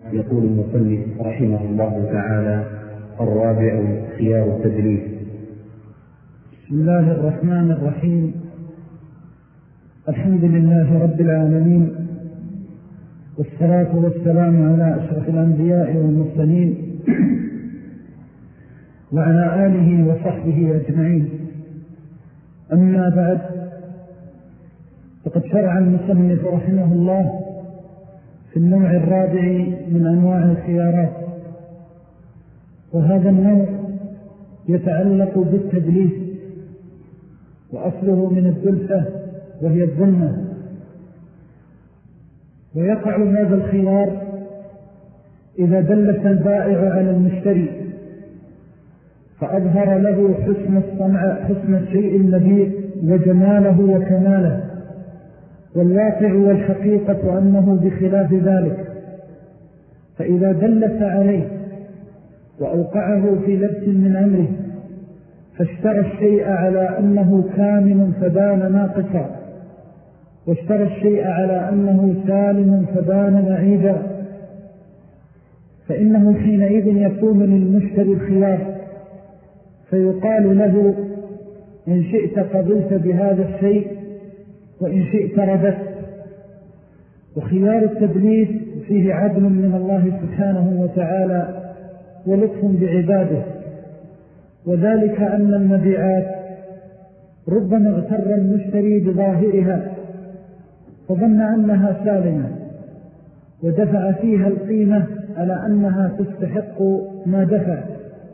يقول المصنف رحمه الله تعالى: الرابع خيار التدليس. بسم الله الرحمن الرحيم. الحمد لله رب العالمين، والصلاة والسلام على أشرف الأنبياء والمرسلين وعلى آله وصحبه أجمعين. أما بعد، فقد شرع المصنف رحمه الله في النوع الرابع من أنواع الخيارات، وهذا النوع يتعلق بالتدليس، وأصله من الدلفة وهي الظلمة. ويقع هذا الخيار إذا دلس البائع على المشتري فأظهر له حسن الشيء المبيع وجماله وكماله، والواقع والحقيقة أنه بخلاف ذلك. فإذا دلس عليه وأوقعه في لبس من أمره فاشترى الشيء على أنه كامل فبان ناقصا، واشترى الشيء على أنه سالم فبان معيبا، فإنه حينئذ يكون للمشتري الخيار، فيقال له: إن شئت قبلت بهذا الشيء وإن شئت ردت. وخيار التدليس فيه عدل من الله سبحانه وتعالى ولطف بعباده، وذلك أن المبيعات ربما اغتر المشتري بظاهرها فظن أنها سالمة ودفع فيها القيمة على أنها تستحق ما دفع،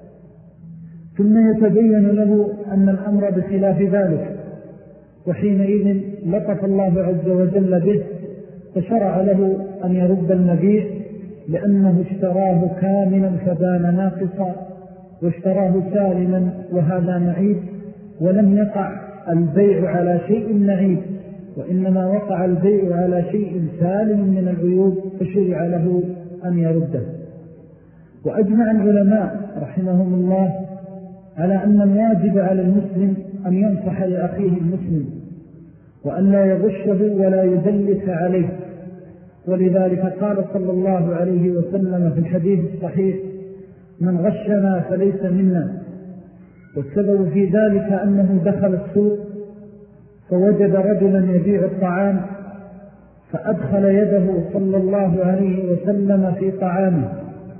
ثم يتبين له أن الأمر بخلاف ذلك، وحينئذ لطف الله عز وجل به فشرع له أن يرد المبيع، لأنه اشتراه كاملا فبان ناقصا، واشتراه سالما وهذا معيب، ولم يقع البيع على شيء معيب، وإنما وقع البيع على شيء سالم من العيوب، فشرع له أن يرده. وأجمع العلماء رحمهم الله على أن الواجب على المسلم أن ينصح لأخيه المسلم، وأن لا يغشه ولا يدلس عليه، ولذلك قال صلى الله عليه وسلم في الحديث الصحيح: من غشنا فليس منا. والسبب في ذلك أنه دخل السوق فوجد رجلا يبيع الطعام، فأدخل يده صلى الله عليه وسلم في طعامه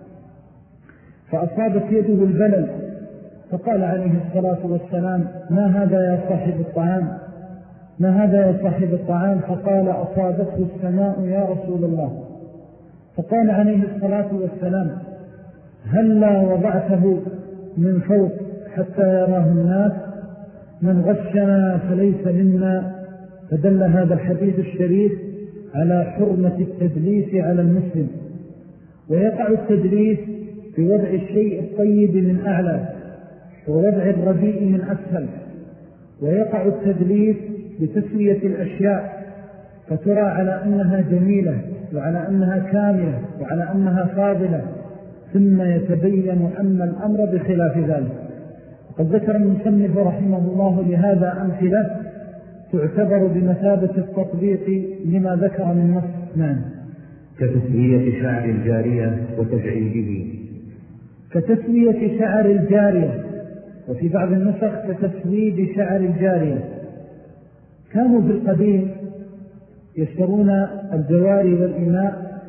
فأصابت يده البلل، فقال عليه الصلاة والسلام: ما هذا يا صاحب الطعام؟ ما هذا يا صاحب الطعام؟ فقال: أصابته السماء يا رسول الله. فقال عليه الصلاة والسلام: هلا وضعته من فوق حتى يراه الناس؟ من غشنا فليس منا. فدل هذا الحديث الشريف على حرمة التدليس على المسلم. ويقع التدليس في وضع الشيء الطيب من أعلى ووضع الرديء من أسفل، ويقع التدليس بتسوية الأشياء فترى على أنها جميلة وعلى أنها كاملة وعلى أنها فاضلة، ثم يتبين أن الأمر بخلاف ذلك. قد ذكر المصنف رحمه الله لهذا أمثلة تعتبر بمثابة التطبيق لما ذكر من نص. نعم. كتسوية شعر الجارية وتجعيده. كتسوية شعر الجارية، وفي بعض النسخ كتسويد شعر الجارية. كانوا في القديم يشترون الجواري والإناء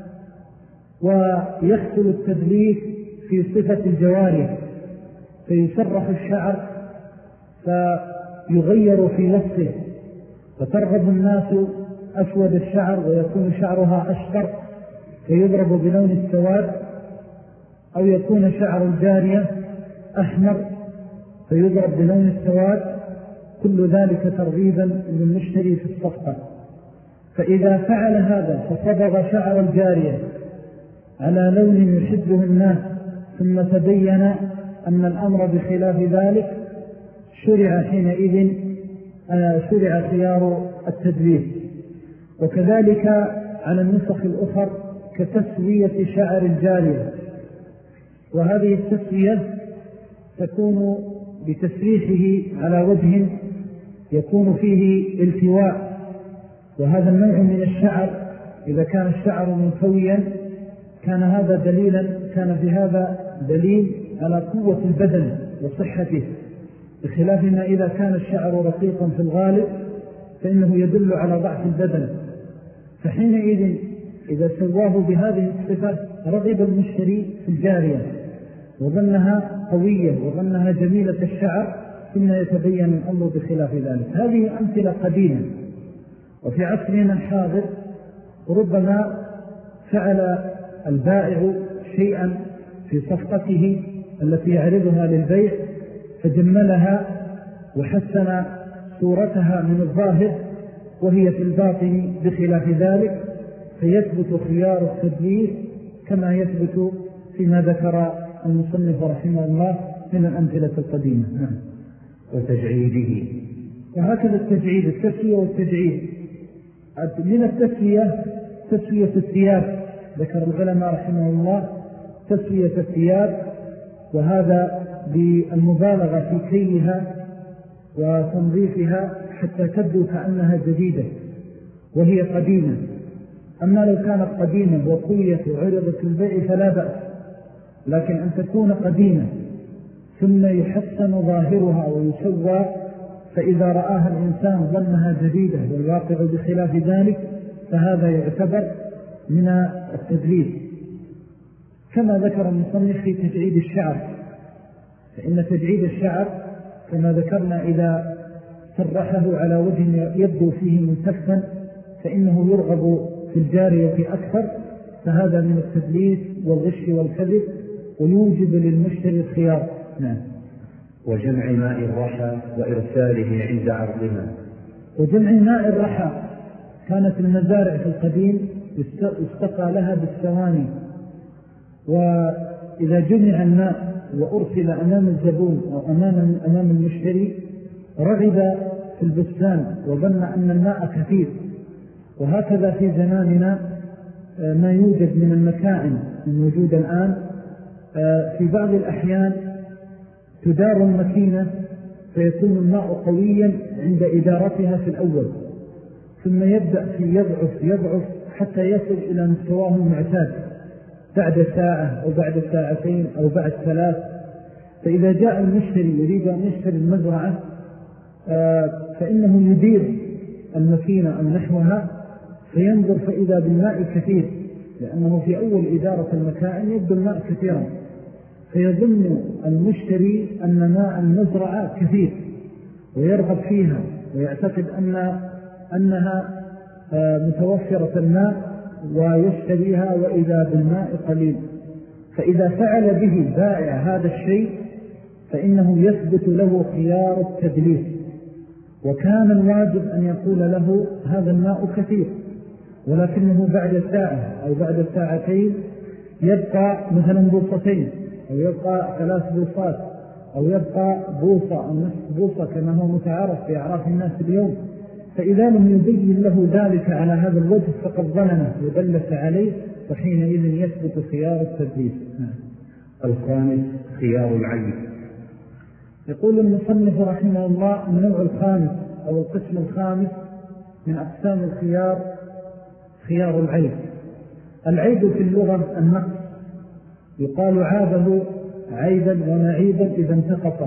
ويحصل التدليس في صفة الجواري، فيسرح الشعر فيغير في لفظه، فترغب الناس أسود الشعر ويكون شعرها أشقر فيضرب بلون السواد، أو يكون شعر الجارية أحمر فيضرب بلون السواد، كل ذلك ترغيبا للمشتري في الصفقة. فإذا فعل هذا فصبغ شعر الجارية على لون يحبه الناس ثم تبين أن الأمر بخلاف ذلك، شرع حينئذ خيار التدليس. وكذلك على النسخ الأخر كتسوية شعر الجارية، وهذه التسوية تكون بتسريحه على وجه يكون فيه التواء، وهذا النوع من الشعر إذا كان الشعر منكويا كان في هذا دليل على قوة البدن وصحته، بخلاف ما إذا كان الشعر رقيقا في الغالب فإنه يدل على ضعف البدن. فحينئذ إذا سواه بهذه الصفة رغب المشتري في الجارية وظنها قوية وظنها جميلة الشعر، ثم يتبين الأمر بخلاف ذلك. هذه أمثلة قديمة. وفي عصرنا الحاضر ربما فعل البائع شيئا في صفقته التي يعرضها للبيع فجملها وحسن صورتها من الظاهر وهي في الباطن بخلاف ذلك، فيثبت خيار التدليس كما يثبت فيما ذكر المصنف رحمه الله من الأمثلة القديمة. وتجعيده. وهكذا التجعيد، التسوية والتجعيد. من التسوية تسوية الثياب، ذكر العلماء رحمه الله تسوية الثياب، وهذا بالمبالغة في كيلها وتنظيفها حتى تبدو كأنها جديدة وهي قديمة. أما لو كانت قديمة وقوية وعرضت البيع فلا بأس، لكن أن تكون قديمة ثم يحسن ظاهرها ويسوى، فإذا رآها الإنسان ظنها جديدة والواقع بخلاف ذلك فهذا يعتبر من التدليس. كما ذكر المصنف في تجعيد الشعر، فإن تجعيد الشعر كما ذكرنا إذا سرحه على وجه يبدو فيه منتفا فإنه يرغب في الجارية أكثر، فهذا من التدليس والغش والكذب ويوجب للمشتري الخيار. نعم. وجمع ماء الرحى وإرساله عند عرضها. وجمع ماء الرحى، كانت المزارع في القديم استقى لها بالثواني، وإذا جمع الماء وأرسل أمام الزبون أو أمام المشتري رغب في البستان وظن أن الماء كثير. وهكذا في زماننا ما يوجد من المكائن الموجودة الآن، في بعض الأحيان تدار الماكينة فيكون الماء قويا عند إدارتها في الأول، ثم يبدأ في يضعف حتى يصل إلى مستواه المعتاد بعد ساعة أو بعد ساعتين أو بعد 3. فإذا جاء المشتري يريد أن يشتري المزرعة فإنه يدير الماكينة أو نحوها فينظر فإذا بالماء كثير، لأنه في أول إدارة المكائن يبدو الماء كثيرا، فيظن المشتري أن ماء المزرعة كثير ويرغب فيها ويعتقد أنها متوفرة الماء ويشتريها، وإذا بالماء قليل. فإذا فعل به بائع هذا الشيء فإنه يثبت له خيار التدليس، وكان الواجب أن يقول له هذا الماء كثير، ولكنه بعد ساعة أو بعد ساعتين يبقى مثلا بوصتين أو يبقى 3 بوصات أو يبقى بوصة أو نصف بوصة كما هو متعارف في أعراف الناس اليوم. فإذا لم يبين له ذلك على هذا الوجه فقد ظلمه ودلس عليه، وحينئذ يثبت خيار التدليس. الخامس خيار العيب. يقول المصنف رحمه الله النوع الخامس أو القسم الخامس من أقسام الخيار خيار العيب. العيب في اللغة النقص، يقال عابه عيبا ونعيبا إذا انتقصه.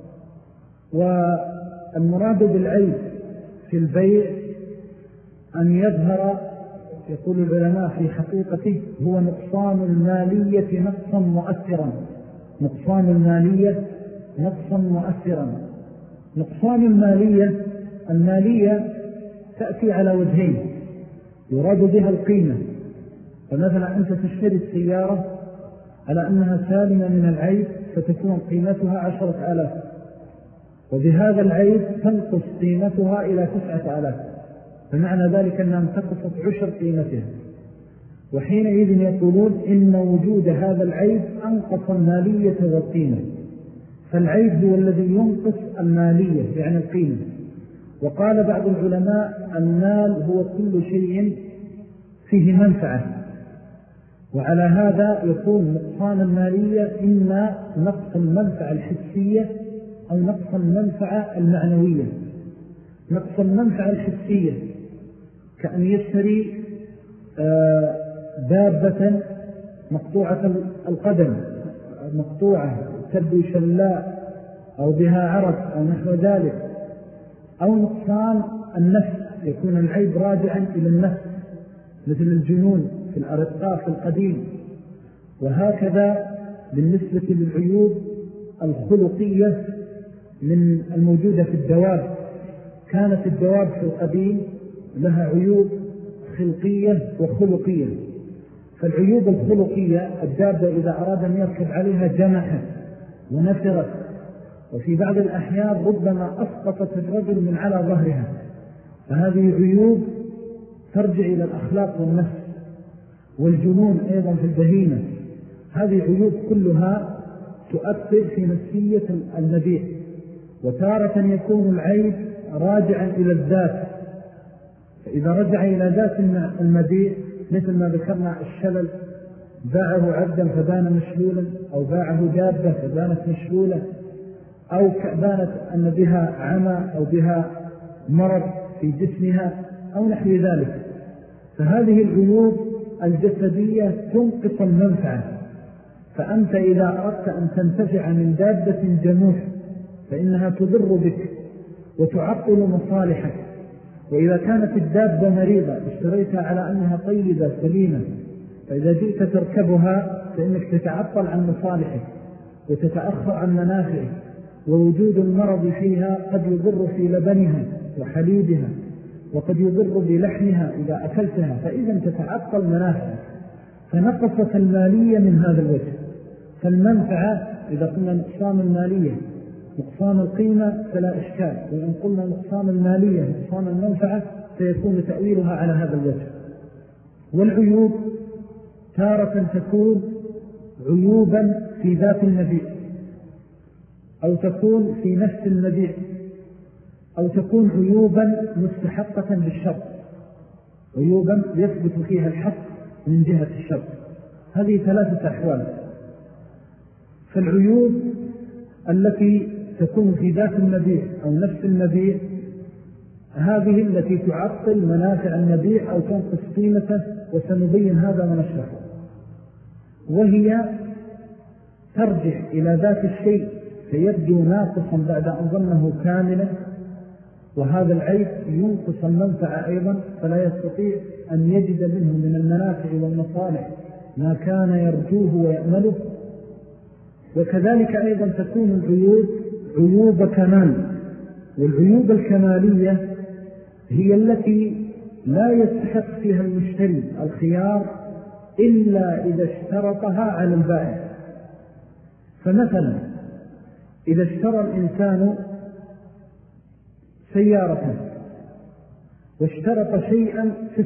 والمراد بالعيب في البيع أن يظهر، يقول العلماء في حقيقته، هو نقصان المالية نقصا مؤثرا. نقصان المالية نقصا مؤثرا. نقصان المالية تأتي على وجهين يراد بها القيمة. فمثلا أنت تشتري السيارة على أنها سالمة من العيب فتكون قيمتها 10,000، وبهذا العيب تنقص قيمتها إلى 9,000، فمعنى ذلك أنها انتقصت 10 قيمتها. وحينئذ يقولون إن وجود هذا العيب أنقص المالية والقيمة. فالعيب هو الذي ينقص المالية يعني القيمة. وقال بعض العلماء المال هو كل شيء فيه منفعة، وعلى هذا يكون نقصان المالية إما نقص المنفعة الحسية أو نقص المنفعة المعنوية. نقص المنفعة الحسية كأن يشتري دابة مقطوعة القدم، مقطوعة تبدو شلاء أو بها عرق أو نحو ذلك، أو نقصان النفس، يكون العيب راجعا إلى النفس مثل الجنون في الأرقاء في القديم. وهكذا بالنسبة للعيوب الخلقية من الموجودة في الدواب، كانت الدواب في القديم لها عيوب خلقية وخلقية. فالعيوب الخلقية الدابة إذا أراد أن يركب عليها جمحت ونفرت، وفي بعض الأحيان ربما أسقطت الرجل من على ظهرها، فهذه عيوب ترجع إلى الأخلاق والنفس. والجنون أيضا في البهيمة، هذه عيوب كلها تؤثر في نفسية المبيع. وتارة يكون العيب راجعا إلى الذات، فإذا رجع إلى ذات المبيع مثل ما ذكرنا الشلل، باعه عبدا فبان مشلولا، أو باعه دابة فبانت مشلولة، أو بانت أن بها عمى أو بها مرض في جسمها أو نحو ذلك. فهذه العيوب الجسدية تنقص المنفعة. فأنت إذا أردت أن تنتفع من دابة جموح فإنها تضر بك وتعطل مصالحك. وإذا كانت الدابة مريضة اشتريتها على أنها طيبة سليمة، فإذا جئت تركبها فإنك تتعطل عن مصالحك وتتأخر عن منافعك، ووجود المرض فيها قد يضر في لبنها وحليبها، وقد يضر بلحمها إذا أكلتها، فإذا تتعطل منافعك. فنقصت المالية من هذا الوجه. فالمنفعة إذا قلنا نقصان المالية نقصان القيمة فلا إشكال، وإن قلنا نقصان المالية نقصان المنفعة سيكون تأويلها على هذا الوجه. والعيوب تارة تكون عيوبا في ذات المبيع، أو تكون في نفس المبيع، أو تكون عيوبا مستحقة بالشرط، عيوبا يثبت فيها الحق من جهة الشرط. هذه ثلاثة أحوال. فالعيوب التي تكون في ذات المبيع أو نفس المبيع هذه التي تعطل منافع المبيع أو تنقص قيمته، وسنبين هذا ونشرحه. وهي ترجع إلى ذات الشيء فيبدو ناقصا بعد أن ظنه كاملا، وهذا العيب ينقص المنفعة أيضا، فلا يستطيع أن يجد منه من المنافع والمصالح ما كان يرجوه ويأمله. وكذلك أيضا تكون العيوب عيوب كمال. والعيوب الكمالية هي التي لا يستحق فيها المشتري الخيار إلا إذا اشترطها على البائع. فمثلا إذا اشترى الإنسان سيارة واشترط شيئا في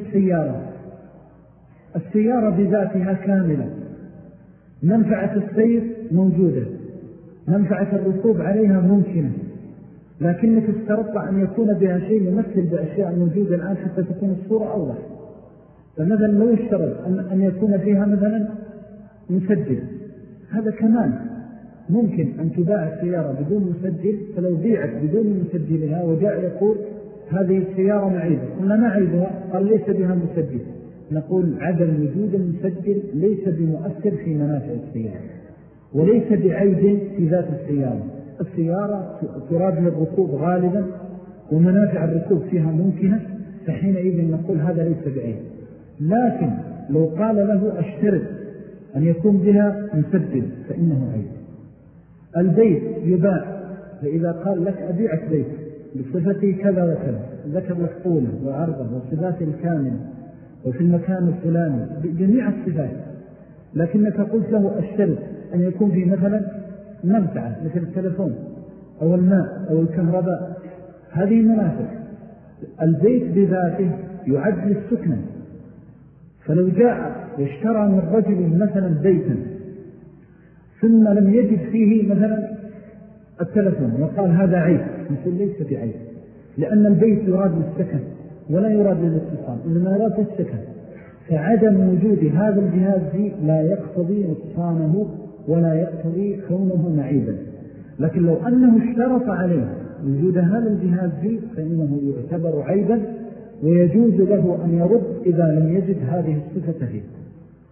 السيارة بذاتها كاملة، منفعة السير موجودة، منفعة الركوب عليها ممكنة، لكنك اشترطت أن يكون بها شيء يمثل بأشياء موجودة الآن حتى تكون الصورة أوضح. فمثلا لو اشترط أن يكون فيها مثلا مسجل، هذا كمان ممكن أن تباع السيارة بدون مسجل. فلو بيعت بدون مسجلها وجاء يقول هذه السيارة معيبة، قلنا ما عيبها؟ قال ليس بها مسجل. نقول عدم وجود المسجل ليس بمؤثر في منافع السيارة، وليس بعيب في ذات السيارة. السيارة تراد للركوب غالبا، ومنافع الركوب فيها ممكنة، فحينئذ نقول هذا ليس بعيب. لكن لو قال له اشترط أن يكون بها مسجل فإنه عيب. البيت يباع، فإذا قال لك أبيعك بيت بصفتي كذا وكذا، ذكر لك طوله وعرضه وصفاته الكاملة وفي المكان الفلاني بجميع الصفات، لكنك قلت له اشترط أن يكون فيه مثلا منفعة مثل التلفون أو الماء أو الكهرباء، هذه منافع. البيت بذاته يعد للسكنة، فلو جاء واشترى من رجل مثلا بيتا ثم لم يجد فيه مثلا التلفون وقال هذا عيب، نقول ليس بعيب، لأن البيت يراد للسكن ولا يراد للاتصال، إنما يراد للسكن. فعدم وجود هذا الجهاز لا يقتضي نقصانه ولا يقتضي كونه معيبا. لكن لو أنه اشترط عليه وجود هذا الجهاز فإنه يعتبر عيبا، ويجوز له أن يرد إذا لم يجد هذه الصفة فيه.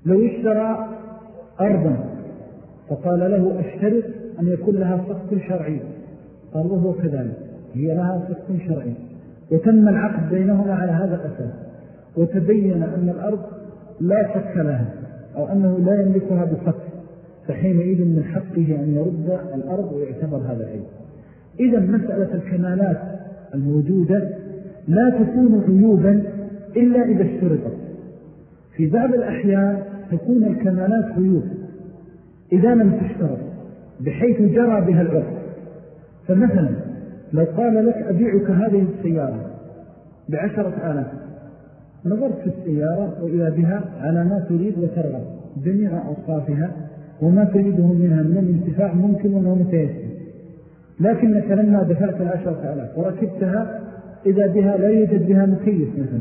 لو اشترى أرضا فقال له اشترط أن يكون لها صك شرعي، قال وهو كذلك، هي لها صك شرعي، وتم العقد بينهما على هذا الأساس، وتبين أن الأرض لا صك لها أو أنه لا يملكها بصك، فحينئذ من حقه أن يرد الأرض ويعتبر هذا العيب. إذا مسألة الكمالات الموجودة لا تكون عيوبا إلا إذا اشترطت. في بعض الأحيان تكون الكمالات عيوب إذا لم تشترط بحيث جرى بها العرف. فمثلا لو قال لك أبيعك هذه السيارة ب10,000، نظرت في السيارة وإذا بها على ما تريد وترغب جميع أوصافها وما تريده منها من الانتفاع ممكن ومتيسر، لكنك لما دفعت 10,000 وركبتها إذا بها لا يوجد بها مكيف مثلا،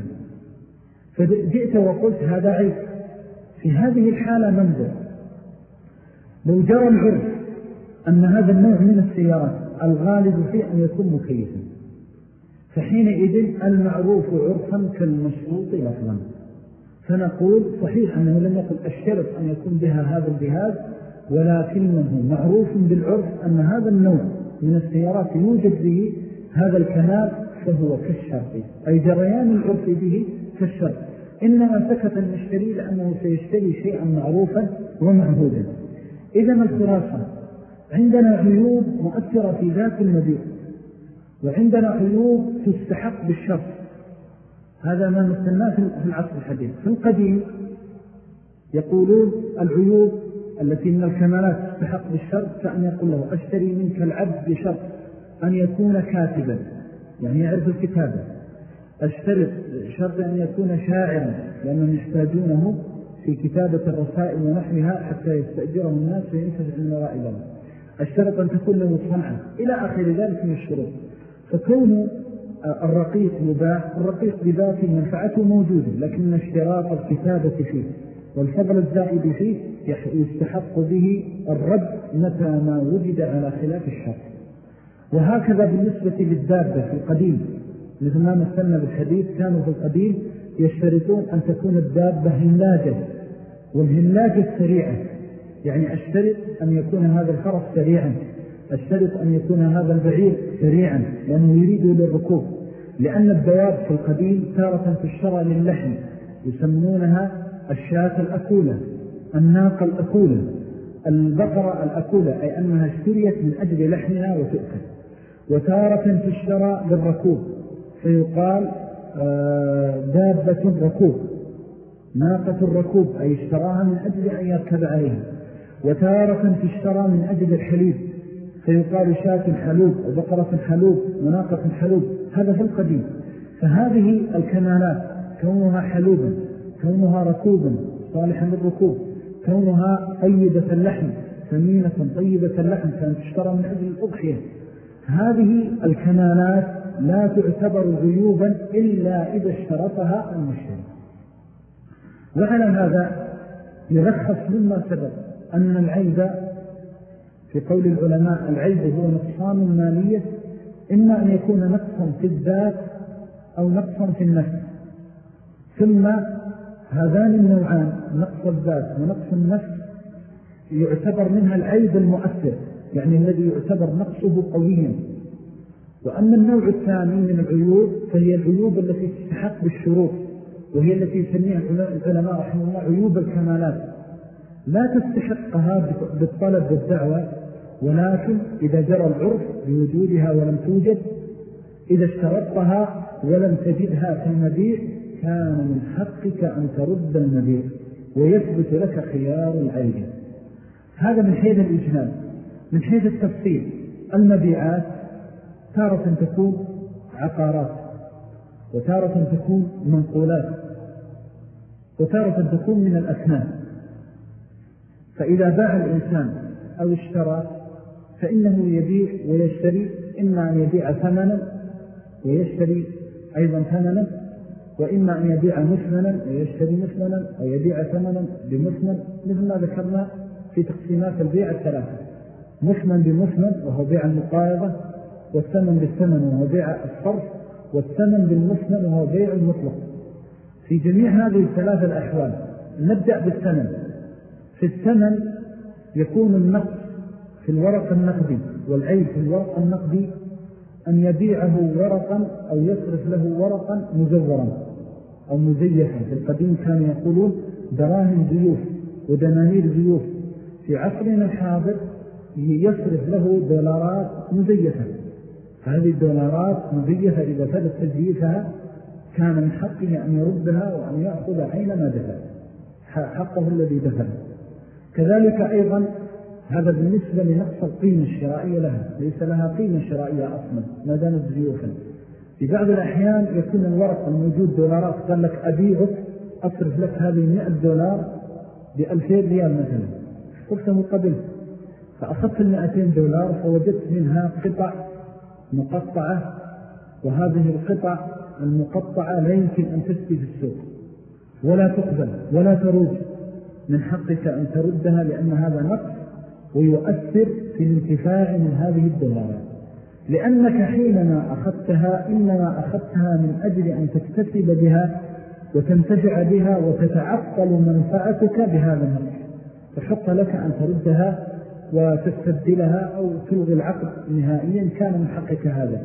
فجئت وقلت هذا عيب. في هذه الحالة منظر لو جرى العرف أن هذا النوع من السيارات الغالب فيه أن يكون مكيفا، فحينئذ المعروف عرفا كالمشروط لفظا، فنقول صحيح أنه لم يقل الشرط أن يكون بها هذا الجهاز، ولكنه معروف بالعرف أن هذا النوع من السيارات يوجد به هذا الكمال، فهو كالشرط، أي جريان العرف به كالشرط. إنما سكت المشتري لأنه سيشتري شيئا معروفا ومعهودا. إذن الخلاصة عندنا عيوب مؤثرة في ذات المبيع، وعندنا عيوب تستحق بالشرط. هذا ما نستناه في العصر الحديث. في القديم يقولون العيوب التي من الكمالات تستحق بالشرط كأن يقول له أشتري منك العبد بشرط أن يكون كاتبا، يعني يعرف الكتابة، أشترط شرط أن يكون شاعرا لأنهم يحتاجونه في كتابة الرسائل ونحوها حتى يستأجره الناس وينتفع من وراء ذلك، أشترط أن تكون له صنعة إلى آخر ذلك من الشروط. فكون الرقيق مباح، الرقيق بذاته منفعته موجودة، لكن اشتراط الكتابة فيه والفضل الزائد فيه يستحق به الرد متى ما وجد على خلاف الشرط. وهكذا بالنسبة للدابة في القديم، مثل ما مثلنا بالحديث، كانوا في القديم يشترطون أن تكون الدابة هلاجة، والهلاجة سريعة، يعني أشترط أن يكون هذا الفرس سريعا، أشترط أن يكون هذا البعير سريعا لأنه يريد للركوب. لأن الدواب في القديم تارة تشترى للحم يسمونها الشاة الأكولة، الناقة الأكولة، البقرة الأكولة، أي أنها اشتريت من أجل لحمها وتؤكل. وتارة تشترى للركوب فيقال دابة الركوب، ناقة الركوب، أي اشتراها من أجل أن يركب عليها. وتارة تشترى من أجل الحليب فيقال شاة الحلوب وبقرة الحلوب وناقة الحلوب. هذا في القديم. فهذه الكمالات كونها حلوبا، كونها ركوبا صالحا للركوب، كونها طيبة اللحم ثمينة طيبة اللحم كانت تشترى من أجل الأضحية، هذه الكمالات لا تعتبر عيوبا إلا إذا اشترطها المشتري. وعلى هذا يلخص مما سبق أن العيب في قول العلماء العيب هو نقصان مالية، إما أن يكون نقصا في الذات أو نقصا في النفس. ثم هذان النوعان نقص الذات ونقص النفس يعتبر منها العيب المؤثر، يعني الذي يعتبر نقصه قويا. وأما النوع الثاني من العيوب فهي العيوب التي تستحق بالشروط، وهي التي يسميها العلماء رحمه الله عيوب الكمالات، لا تستحقها بالطلب والدعوة، ولكن إذا جرى العرف بوجودها ولم توجد، إذا اشترطها ولم تجدها في المبيع كان من حقك أن ترد المبيع ويثبت لك خيار العيب. هذا من حيث الإجمال. من حيث التفصيل، المبيعات تارة تكون عقارات، وتارة تكون منقولات، وتارة تكون من الأثمان. فإذا باع الإنسان أو اشترى فإنه يبيع ويشتري، إما أن يبيع ثمنا ويشتري أيضا ثمنا، وإما أن يبيع مثمنا ويشتري مثمنا، أو يبيع ثمنا بمثمن، مثل ما ذكرنا في تقسيمات البيع الثلاثة: مثمن بمثمن وهو بيع المقايضة، والثمن بالثمن وهو بيع الصرف، والثمن بالمثمن وهو بيع المطلق. في جميع هذه الثلاثة الأحوال نبدأ بالثمن. في الثمن يكون النقص في الورق النقدي، والعيب في الورق النقدي أن يبيعه ورقا أو يصرف له ورقا مزورا أو مزيفا. في القديم كانوا يقولون دراهم زيوف ودنانير زيوف. في عصرنا الحاضر يصرف له دولارات مزيفة، فهذه الدولارات مزيفة إذا ثبت تزييفها كان من حقه أن يردها وأن يأخذ عين ما دفع حقه الذي دفع. كذلك أيضا هذا بالنسبة لنقص القيمة الشرائية لها، ليس لها قيمة شرائية أصلا ما دامت زيوفا. في بعض الأحيان يكون الورق الموجود دولارات، قال لك أبيعك أصرف لك هذه 100 دولار ب2000 ريال مثلا، قلته قبل، فأخذت 200 دولار فوجدت منها قطع مقطعة، وهذه القطع المقطعة لا يمكن أن تسبي في السوق ولا تقبل ولا تروج، من حقك أن تردها لأن هذا نقص ويؤثر في الانتفاع من هذه الدولارات، لأنك حينما أخذتها إنما أخذتها من أجل أن تكتسب بها وتنتفع بها وتتعطل منفعتك بهذا النقص، فحق لك أن تردها وتستبدلها أو تلغي العقد نهائيا كان من حقك هذا.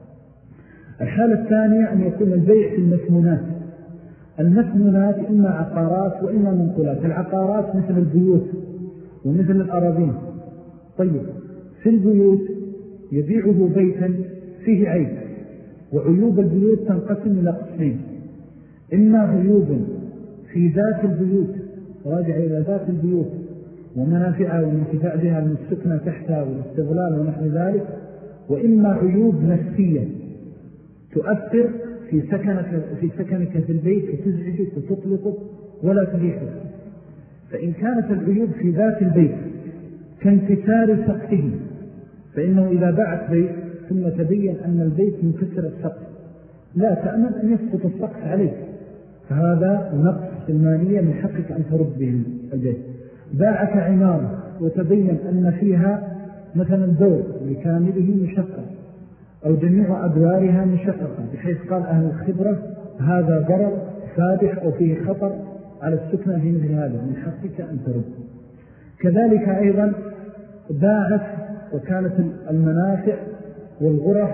الحالة الثانية أن يكون البيع في المثمونات. المثمونات إما عقارات وإما منقولات. العقارات مثل البيوت ومثل الأراضين. طيب في البيوت يبيعه بيتا فيه عيب، وعيوب البيوت تنقسم إلى قسمين: إما عيوب في ذات البيوت راجع إلى ذات البيوت ومنافعها والانتفاع بها من السكنة تحتها والاستغلال ونحو ذلك، وإما عيوب نفسية تؤثر في سكنك في البيت وتزعجك وتطلقك ولا تريحك. فإن كانت العيوب في ذات البيت كانكسار سقفه، فإنه إذا باعت بيت ثم تبين أن البيت منكسر السقف لا تأمن أن يسقط السقف عليك، فهذا نقص في المالية من حقك أن ترد به البيت. باعت عمارة وتبين أن فيها مثلا دور بكامله مشقق أو جميع أدوارها مشققة، بحيث قال أهل الخبرة هذا ضرر فادح أو فيه خطر على السكنة في مثل هذا، من حقك أن ترد. كذلك أيضا باعت وكانت المنافع والغرف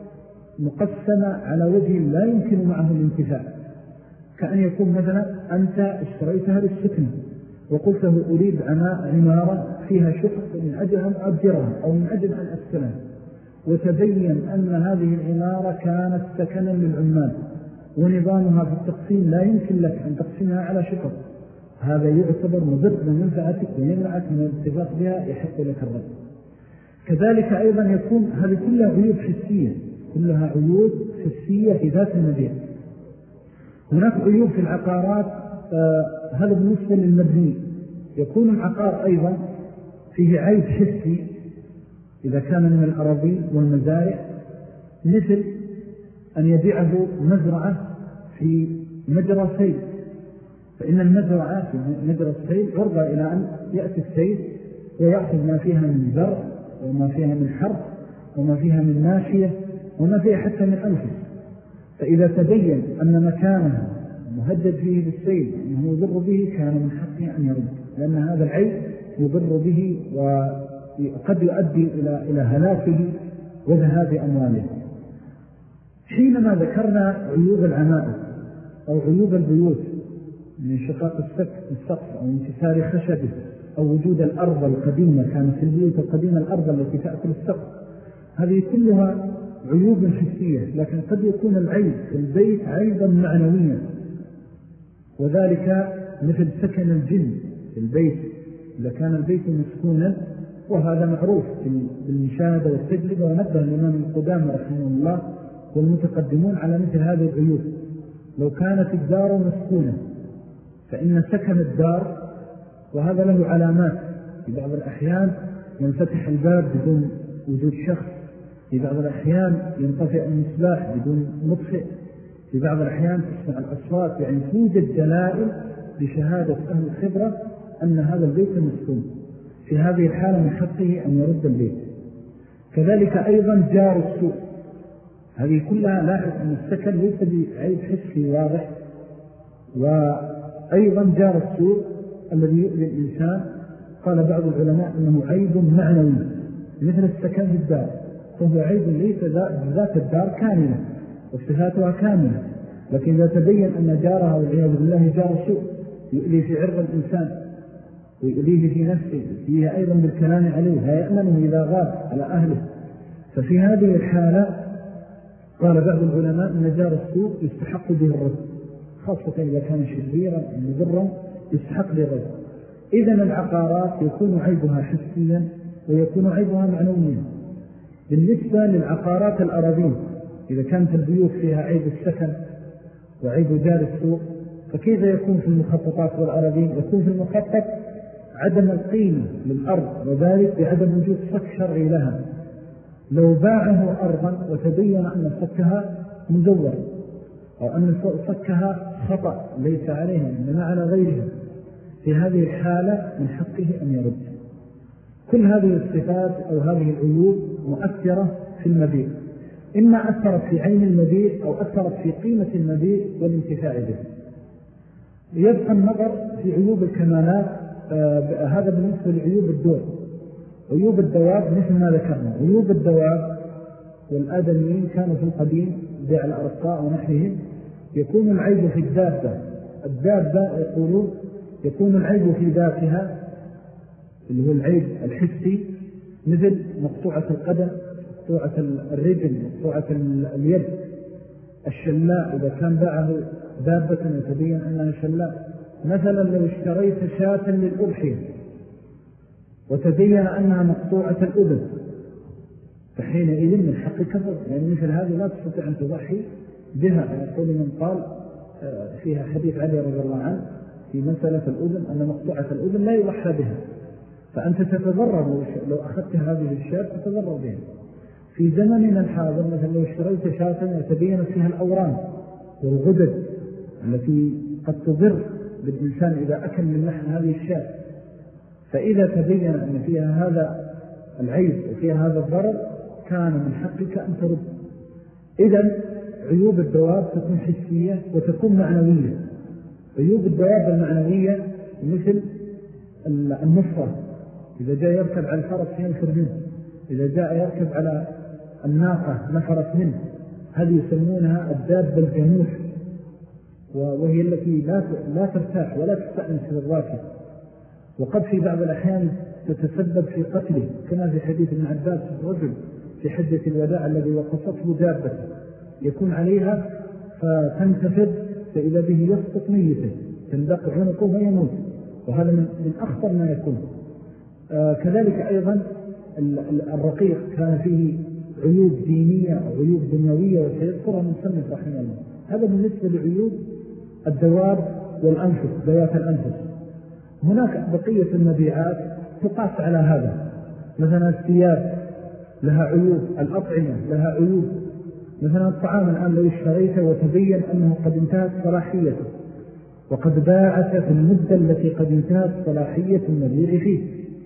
مقسمة على وجه لا يمكن معه الانتفاع، كأن يكون مثلا أنت اشتريتها للسكن وقلت له أريد عمارة فيها شقق من أجل أن أجرها أو من أجل أن أسكنها، وتبين أن هذه العمارة كانت سكنا للعمال ونظامها في التقسيم لا يمكن لك أن تقسمها على شقق، هذا يعتبر مضر بمنفعتك ويمنعك من الاتفاق بها، يحق لك الرد. كذلك أيضا يكون هذه كلها عيوب حسية، كلها عيوب حسية في ذات المبيع. هناك عيوب في العقارات، هذا بالنسبة للمبني. يكون العقار أيضا فيه عيب حسي إذا كان من الأراضي والمزارع، مثل أن يبيعه مزرعة في مجرى سيل، فإن المزرعة في مجرى السيل عرضة إلى أن يأتي السيل ويأخذ ما فيها من زرع وما فيها من حرث وما فيها من ماشية وما فيها حتى من أنفس، فإذا تبين أن مكانها مهدد فيه بالسيل أنه يضر به كان من حقه أن يرد، لأن هذا العيب يضر به وقد يؤدي إلى هلاكه وذهاب أمواله. حينما ذكرنا عيوب العمائر أو عيوب البيوت من شقاق السقف أو انكسار خشبه أو وجود الأرض القديمة، كانت في البيوت القديمة الأرض التي تأكل السقف، هذه كلها عيوب حسية، لكن قد يكون العيب في البيت عيبا معنويا، وذلك مثل سكن الجن في البيت إذا كان البيت مسكونا، وهذا معروف بالمشاهدة والتجربة، ونبه الإمام القدامى رحمه الله والمتقدمون على مثل هذه العيوب. لو كانت الدار مسكونة فإن سكن الدار، وهذا له علامات، في بعض الأحيان ينفتح الباب بدون وجود شخص، في بعض الأحيان ينطفئ المصباح بدون مطفئ، في بعض الأحيان تسمع الأصوات، يعني توجد دلائل بشهادة أهل الخبرة أن هذا البيت مسكون. في هذه الحالة من حقه أن يرد البيت. كذلك أيضا جار السوء، هذه كلها لاحظ أن السكن ليس بعيب حسي واضح أيضا جار السوء الذي يؤذي الإنسان قال بعض العلماء أنه عيب معنوي مثل السكن في الدار، فهو عيب ليس ذات الدار كاملة وصفاتها كاملة، لكن إذا تبين أن جارها والعياذ بالله جار سوء يؤذي في عرض الإنسان ويؤذيه في نفسه، فيه أيضا بالكلام عليه لا يأمنه إذا غاب على أهله، ففي هذه الحالة قال بعض العلماء أن جار السوء يستحق به الرد، خاصة إذا كان شريرا مضرا يستحق به الرد. إذن العقارات يكون عيبها حسيا ويكون عيبها معنويا. بالنسبة للعقارات الأراضين إذا كانت البيوت فيها عيب السكن وعيب جار السوء، فكيف يكون في المخططات والأراضين؟ يكون في المخطط عدم القيمة للأرض، وذلك بعدم وجود صك شرعي لها. لو باعه أرضا وتبين أن صكها مزور أو أن صكها خطأ ليس عليها إنما على غيرها، في هذه الحالة من حقه أن يرد. كل هذه الصفات أو هذه العيوب مؤثرة في المبيع، إما أثرت في عين المبيع أو أثرت في قيمة المبيع والانتفاع به. يبقى النظر في عيوب الكمالات، هذا بالنسبة لعيوب الدور. عيوب الدواب مثل ما ذكرنا، عيوب الدواب والآدميين كانوا في القديم بيع الأرقاء ونحوهم يكون العيب في الدابة يقولون يكون العيب في ذاتها اللي هو العيب الحسي، مثل مقطوعة القدم، مقطوعة الرجل، مقطوعة اليد. الشلاء إذا كان باعه دابة وتبين أنها شلاء، مثلا لو اشتريت شاة للأضحية وتبين أنها مقطوعة الأذن، فحينئذ من حق كفر، لأن مثل هذه لا تستطيع أن تضحي بها. يقول من قال فيها حديث علي رضي الله عنه في مسألة الأذن أن مقطوعة الأذن لا يضحى بها، فأنت تتضرر لو أخذت هذه الشاة تتضرر بها. في زمننا الحاضر مثلا لو اشتريت شاة وتبين فيها الأورام والغدد التي قد تضر بالإنسان إذا أكل من لحم هذه الشاة، فإذا تبين أن فيها هذا العيب وفيها هذا الضرر كان من حقك أن ترد. إذن عيوب الدواب تكون حسية وتكون معنوية. عيوب الدواب المعنوية مثل النصرة، إذا جاء يركب على الفرس ينفر منه، إذا جاء يركب على الناقة نفرت منه، هذه يسمونها الدابة الجنوح، وهي التي لا ترتاح ولا تستأنس للراكب، وقد في بعض الأحيان تتسبب في قتله، كما في حديث ابن عباس الرجل في حجة الوداع الذي وقصته دابة يكون عليها فتنتفض فإذا به يسقط ميته تندق عنقه ويموت، وهذا من أخطر ما يكون. كذلك أيضا الرقيق كان فيه عيوب دينية أو عيوب دنيوية وسيذكرها من صنف رحمه الله. هذا بالنسبة لعيوب الدواب والأنفس، ذوات الأنفس. هناك بقية المبيعات تقاس على هذا، مثلا الثياب لها عيوب، الأطعمة لها عيوب. مثلا الطعام الآن لو اشتريته وتبين أنه قد انتهت صلاحيته وقد باعت في المدة التي قد انتهت صلاحية المبيع فيه،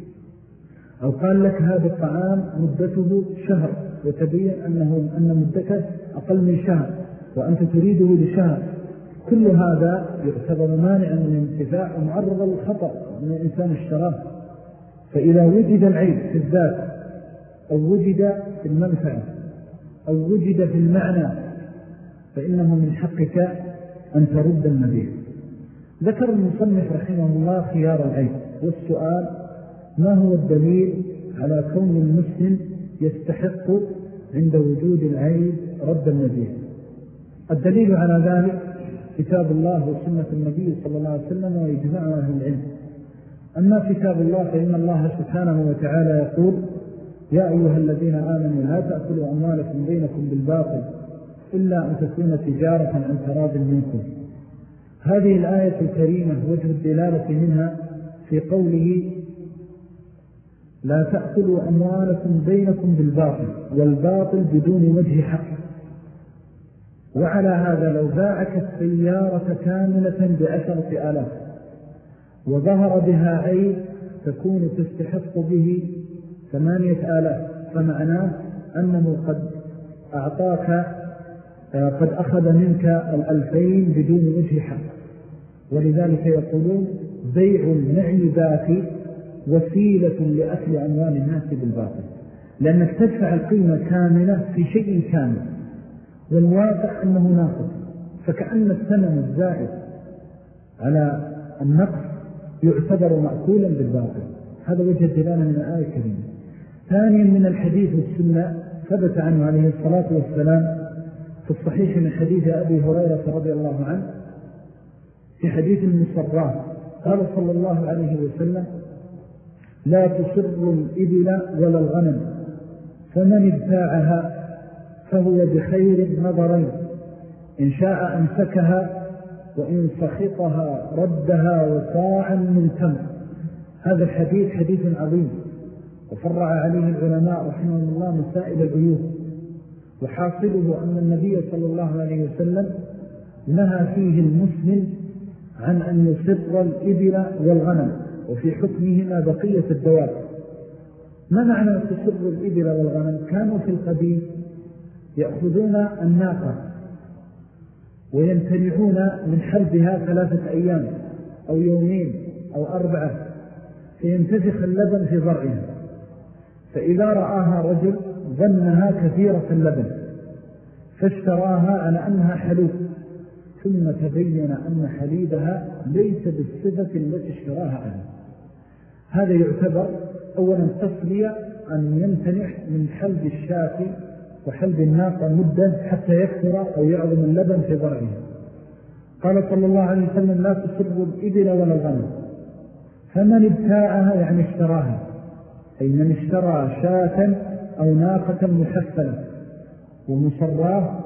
أو قال لك هذا الطعام مدته شهر وتبين أن مدته أقل من شهر وأنت تريده لشهر، كل هذا يعتبر مانع من الانتفاع ومعرض للخطأ من الإنسان اشتراه. فإذا وجد العيب في الذات أو وجد في المنفعة أو وجد في المعنى فإنه من حقك أن ترد المبيع. ذكر المصنف رحمه الله خيار العيب، والسؤال ما هو الدليل على كون المسلم يستحق عند وجود العيب رد المبيع؟ الدليل على ذلك كتاب الله وسنة النبي صلى الله عليه وسلم وإجماع أهل العلم. أما كتاب الله فإن الله سبحانه وتعالى يقول يا أيها الذين آمنوا لا تأكلوا أموالكم بينكم بالباطل إلا أن تكون تجارة عن تراض منكم. هذه الآية الكريمة وجه الدلالة منها في قوله لا تأكلوا أموالكم بينكم بالباطل، والباطل بدون وجه حق. وعلى هذا لو باعك السيارة كاملة ب10,000 وظهر بها عيب تكون تستحق به 8,000، فمعناه أنه قد أعطاك قد أخذ منك 2,000 بدون وجه حق. ولذلك يقولون بيع المعيبات وسيلة لأكل أموال الناس بالباطل، لأنك تدفع القيمة كاملة في شيء كامل والواقع أنه ناقص، فكأن الثمن الزائد على النقص يعتبر مأكولا بالباطل. هذا وجه الدلالة من الآية الكريمة. ثانيا من الحديث والسنة ثبت عنه عليه الصلاة والسلام في الصحيح من حديث أبي هريرة رضي الله عنه في حديث المصرات قال صلى الله عليه وسلم: لا تسر الإبل ولا الغنم، فمن ابتاعها فهو بخير النظرين، إن شاء أمسكها وإن سخطها ردها وصاعا من تمر. هذا الحديث حديث عظيم، وفرع عليه العلماء رحمهم الله مسائل العيوب، وحاصله أن النبي صلى الله عليه وسلم نهى فيه المسلم عن أن يسر الإبل والغنم، وفي حكمهما بقية الدواب. ما معنى تسر الإبل والغنم؟ كانوا في القديم يأخذون الناقة ويمتنعون من حلبها 3 أيام أو يومين أو 4 فينتفخ اللبن في ضرعها، فإذا رآها رجل ظنها كثيرة اللبن فاشتراها على أنها حلوب، ثم تبين أن حليبها ليس بالصفة التي اشتراها عنها. هذا يعتبر أولا تصلية أن يمتنع من حلب الشاة وحلب الناقة مدة حتى يكثر أو يعظم اللبن في ضرعها. قال صلى الله عليه وسلم: لا تسر الإبل ولا الغنم، فمن ابتاعها يعني اشتراها، أي من اشترى شاة أو ناقة محفلة ومصراه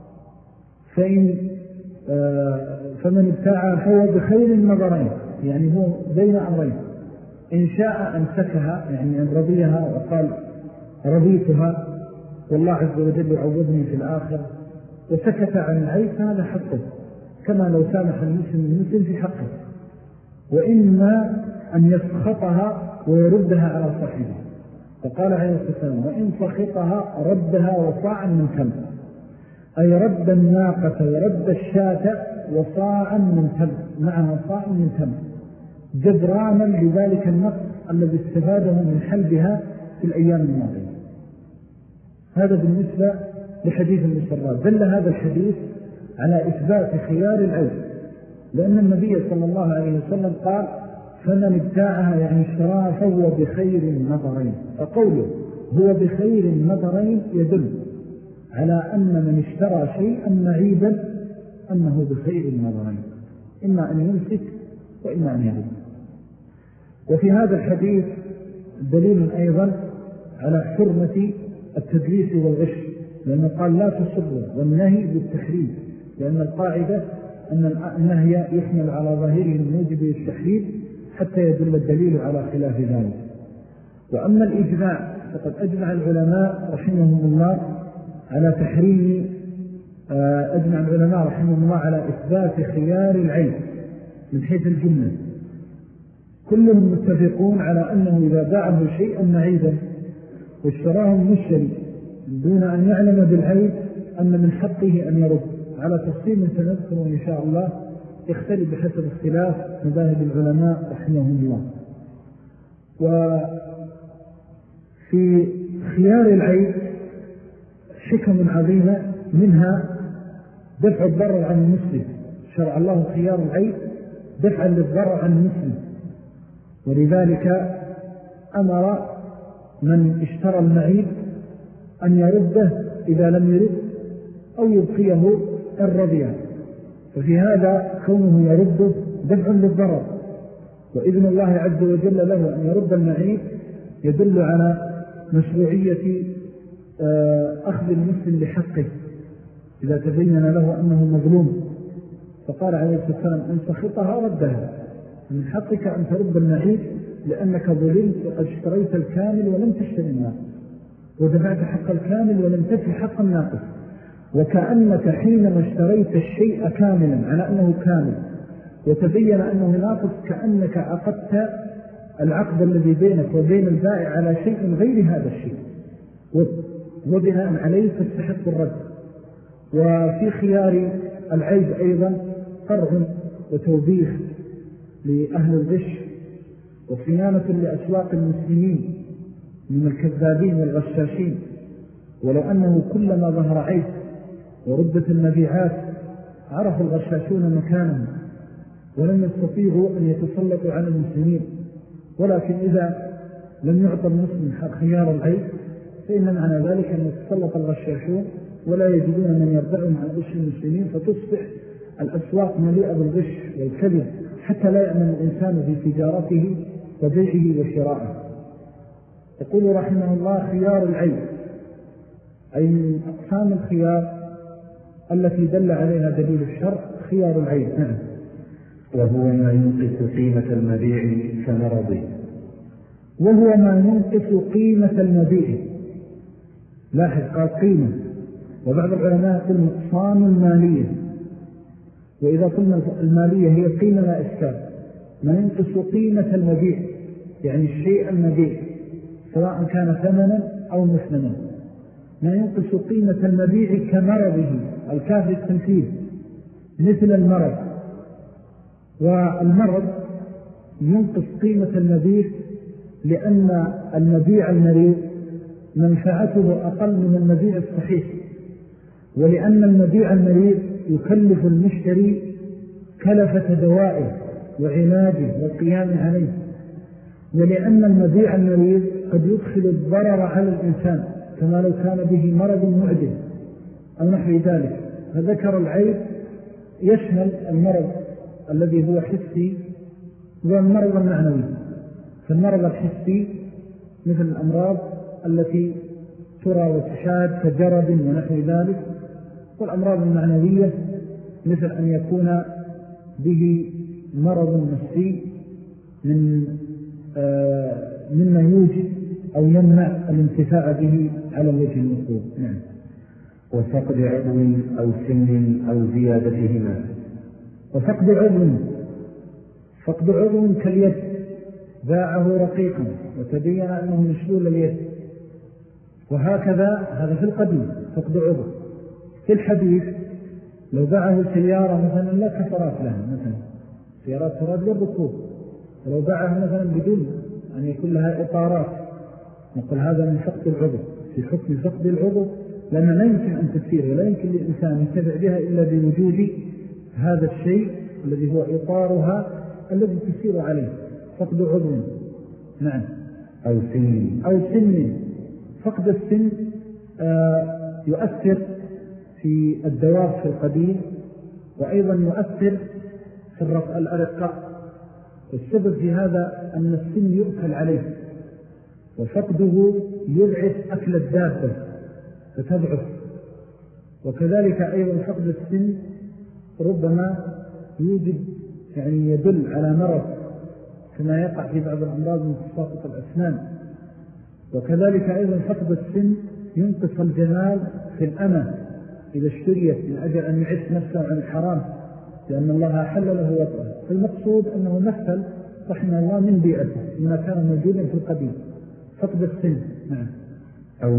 فمن ابتاعها فهو بخير النظرين، يعني هو بين أمرين: إن شاء أمسكها يعني أن رضيها وقال رضيتها والله عز وجل يعوضني في الآخر، وسكت عن العيب هذا حقه، كما لو سامح المسلم في حقه. وإما أن يسخطها ويردها على صاحبه، فقال عليه الصلاة والسلام: وإن سخطها ردها وصاعا من تمر، أي رد الناقة ورد الشاة وصاعا من تمر، معها صاع من تمر جبرانا لذلك النقص الذي استفاده من حلبها في الأيام الماضية. هذا بالنسبة لحديث المسرات. دل هذا الحديث على إثبات خيار العيب، لأن النبي صلى الله عليه وسلم قال: فمن ابتاعها يعني اشتراها فهو بخير النظرين. فقوله هو بخير النظرين يدل على أن من اشترى شيئا معيبا أنه بخير النظرين، إما أن يمسك وإما أن يعيب. وفي هذا الحديث دليل أيضا على حرمة التدليس والغش، لأنه قال لا تصر، والنهي بالتحريم، لأن القاعدة أن النهي يحمل على ظاهره الموجب للتحريم حتى يدل الدليل على خلاف ذلك. وأما الإجماع فقد أجمع العلماء رحمهم الله على تحريم، أجمع العلماء رحمهم الله على إثبات خيار العيب من حيث الجملة. كلهم متفقون على أنه إذا باعه شيئا معيبا واشتراه المشتري دون أن يعلم بالعيب أن من حقه أن يرد، على تفصيل سنذكره إن شاء الله يختلف بحسب اختلاف مذاهب العلماء رحمهم الله. وفي خيار العيب حكم عظيمة، منها دفع الضرر عن المسلم. شرع الله خيار العيب دفعا للضرر عن المسلم، ولذلك أمر من اشترى المعيب أن يرده إذا لم يرد أو يبقيه الرضيع، ففي هذا كونه يرده دفع للضرر، وإذن الله عز وجل له أن يرد المعيب يدل على مشروعية أخذ المسلم لحقه إذا تبين له أنه مظلوم. فقال عليه الصلاة والسلام: إن سخطها ردها، من حقك أن ترد المعيب لأنك ظلمت وقد اشتريت الكامل ولم تشتري الناقص، ودفعت حق الكامل ولم تدفع حق الناقص، وكأنك حينما اشتريت الشيء كاملا على أنه كامل وتبين أنه ناقص كأنك عقدت العقد الذي بينك وبين البائع على شيء غير هذا الشيء، وبناء عليه تستحق الرد. وفي خيار العيب أيضا قرع وتوبيخ لأهل الغش وصيانة لأسواق المسلمين من الكذابين والغشاشين. ولو أنه كلما ظهر عيب وردت المبيعات عرف الغشاشون مكانهم ولم يستطيعوا أن يتسلطوا على المسلمين. ولكن إذا لم يعطى المسلم خيار العيب فإن معنى ذلك أن يتسلط الغشاشون ولا يجدون من يردعهم عن غش المسلمين، فتصبح الأسواق مليئة بالغش والكذب حتى لا يأمن الإنسان في تجارته وبيعه وشرائه. يقول رحمه الله: خيار العيب أي من أقسام الخيار التي دل عليها دليل الشرع خيار العيب. وهو ما ينقص قيمة المبيع كمرضه. وهو ما ينقص قيمة المبيع. لاحظ قال قيمة، وبعض العلماء يقول نقصان المالية، وإذا قلنا المالية هي قيمة لا إشكال. ما ينقص قيمة المبيع يعني الشيء المبيع سواء كان ثمنا أو مثمنا. ما ينقص قيمة المبيع كمرضه، الكاف للتمثيل، مثل المرض. والمرض ينقص قيمة المبيع لأن المبيع المريض منفعته أقل من المبيع الصحيح، ولأن المبيع المريض يكلف المشتري كلفة دوائه وعلاجه والقيام عليه، ولأن المبيع المريض قد يدخل الضرر على الإنسان كما لو كان به مرض معدل أو نحو ذلك. فذكر العيب يشمل المرض الذي هو حسي والمرض المعنوي. فالمرض الحسي مثل الأمراض التي ترى وتشاهد كجرد ونحو ذلك، والأمراض المعنوية مثل أن يكون به مرض نفسي مما يوجد أو يمنع الانتفاع به على الوجه المطلوب. وفقد عضو أو سن أو زيادتهما. وفقد عضو كاليد، باعه رقيقا وتبين أنه مشلول اليد، وهكذا هذا في القديم فقد عضو. في الحديث لو باعه سيارة مثلا لا كفرات لها، مثلا سيارات تراد للركوب، ولو باعها مثلا بدون أن يكون لها إطارات نقول هذا من فقد العضو في حكم فقد العضو، لأن لا يمكن أن تسير ولا يمكن للإنسان يتبع بها إلا بوجود هذا الشيء الذي هو إطارها الذي تسير عليه. فقد عضو. نعم. أو سن. فقد السن يؤثر في الدواب في القديم، وأيضا يؤثر في الأرقاء. والسبب في هذا أن السن يؤكل عليه، وفقده يضعف أكل الدابة فتضعف. وكذلك أيضا فقد السن ربما يوجد يعني يدل على مرض كما يقع في بعض الأمراض من تساقط الأسنان. وكذلك أيضا فقد السن ينقص الجمال في الأمة إذا اشتريت من أجل أن يعف نفسه عن الحرام، لأن الله حل له وطأه. فالمقصود أنه مثل رحمه الله من بيئته ما كان موجودا في القديم. فقد السن. أو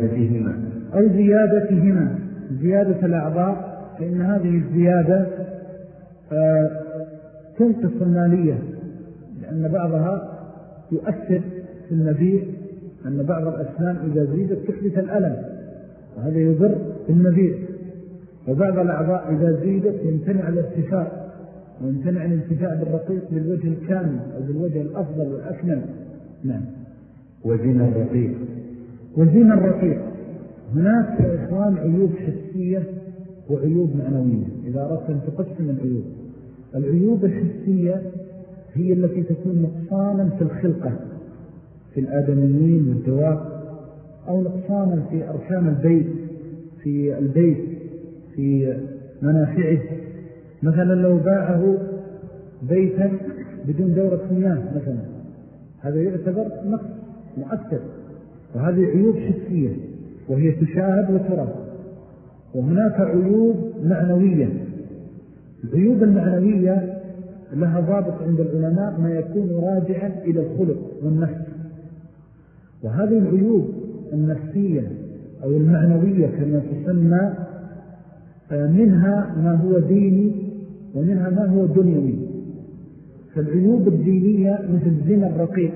زيادتهما. زيادة الأعضاء، فإن هذه الزيادة تنقص المالية، لأن بعضها يؤثر في المبيع، أن بعض الأسنان إذا زيدت تحدث الألم وهذا يضر بالمبيع، وبعض الأعضاء إذا زيدت يمتنع الارتفاع ويمتنع الانتفاع بالرقيق بالوجه الكامل أو بالوجه الأفضل والأكمل. نعم. وزين الرقيق. هناك يا إخوان عيوب حسية وعيوب معنوية. إذا أردت أن تقسم العيوب الحسية هي التي تكون نقصانا في الخلقة في الآدميين والدواب، أو نقصانا في أركان البيت في منافعه. مثلا لو باعه بيتا بدون دورة مياه مثلا، هذا يعتبر نقص مؤثر، وهذه عيوب حسية وهي تشاهد وترى. وهناك عيوب معنوية. العيوب المعنوية لها ضابط عند العلماء ما يكون راجعا إلى الخلق والنفس، وهذه العيوب النفسية أو المعنوية كما تسمى منها ما هو ديني ومنها ما هو دنيوي. فالعيوب الدينية مثل الزنا الرقيق،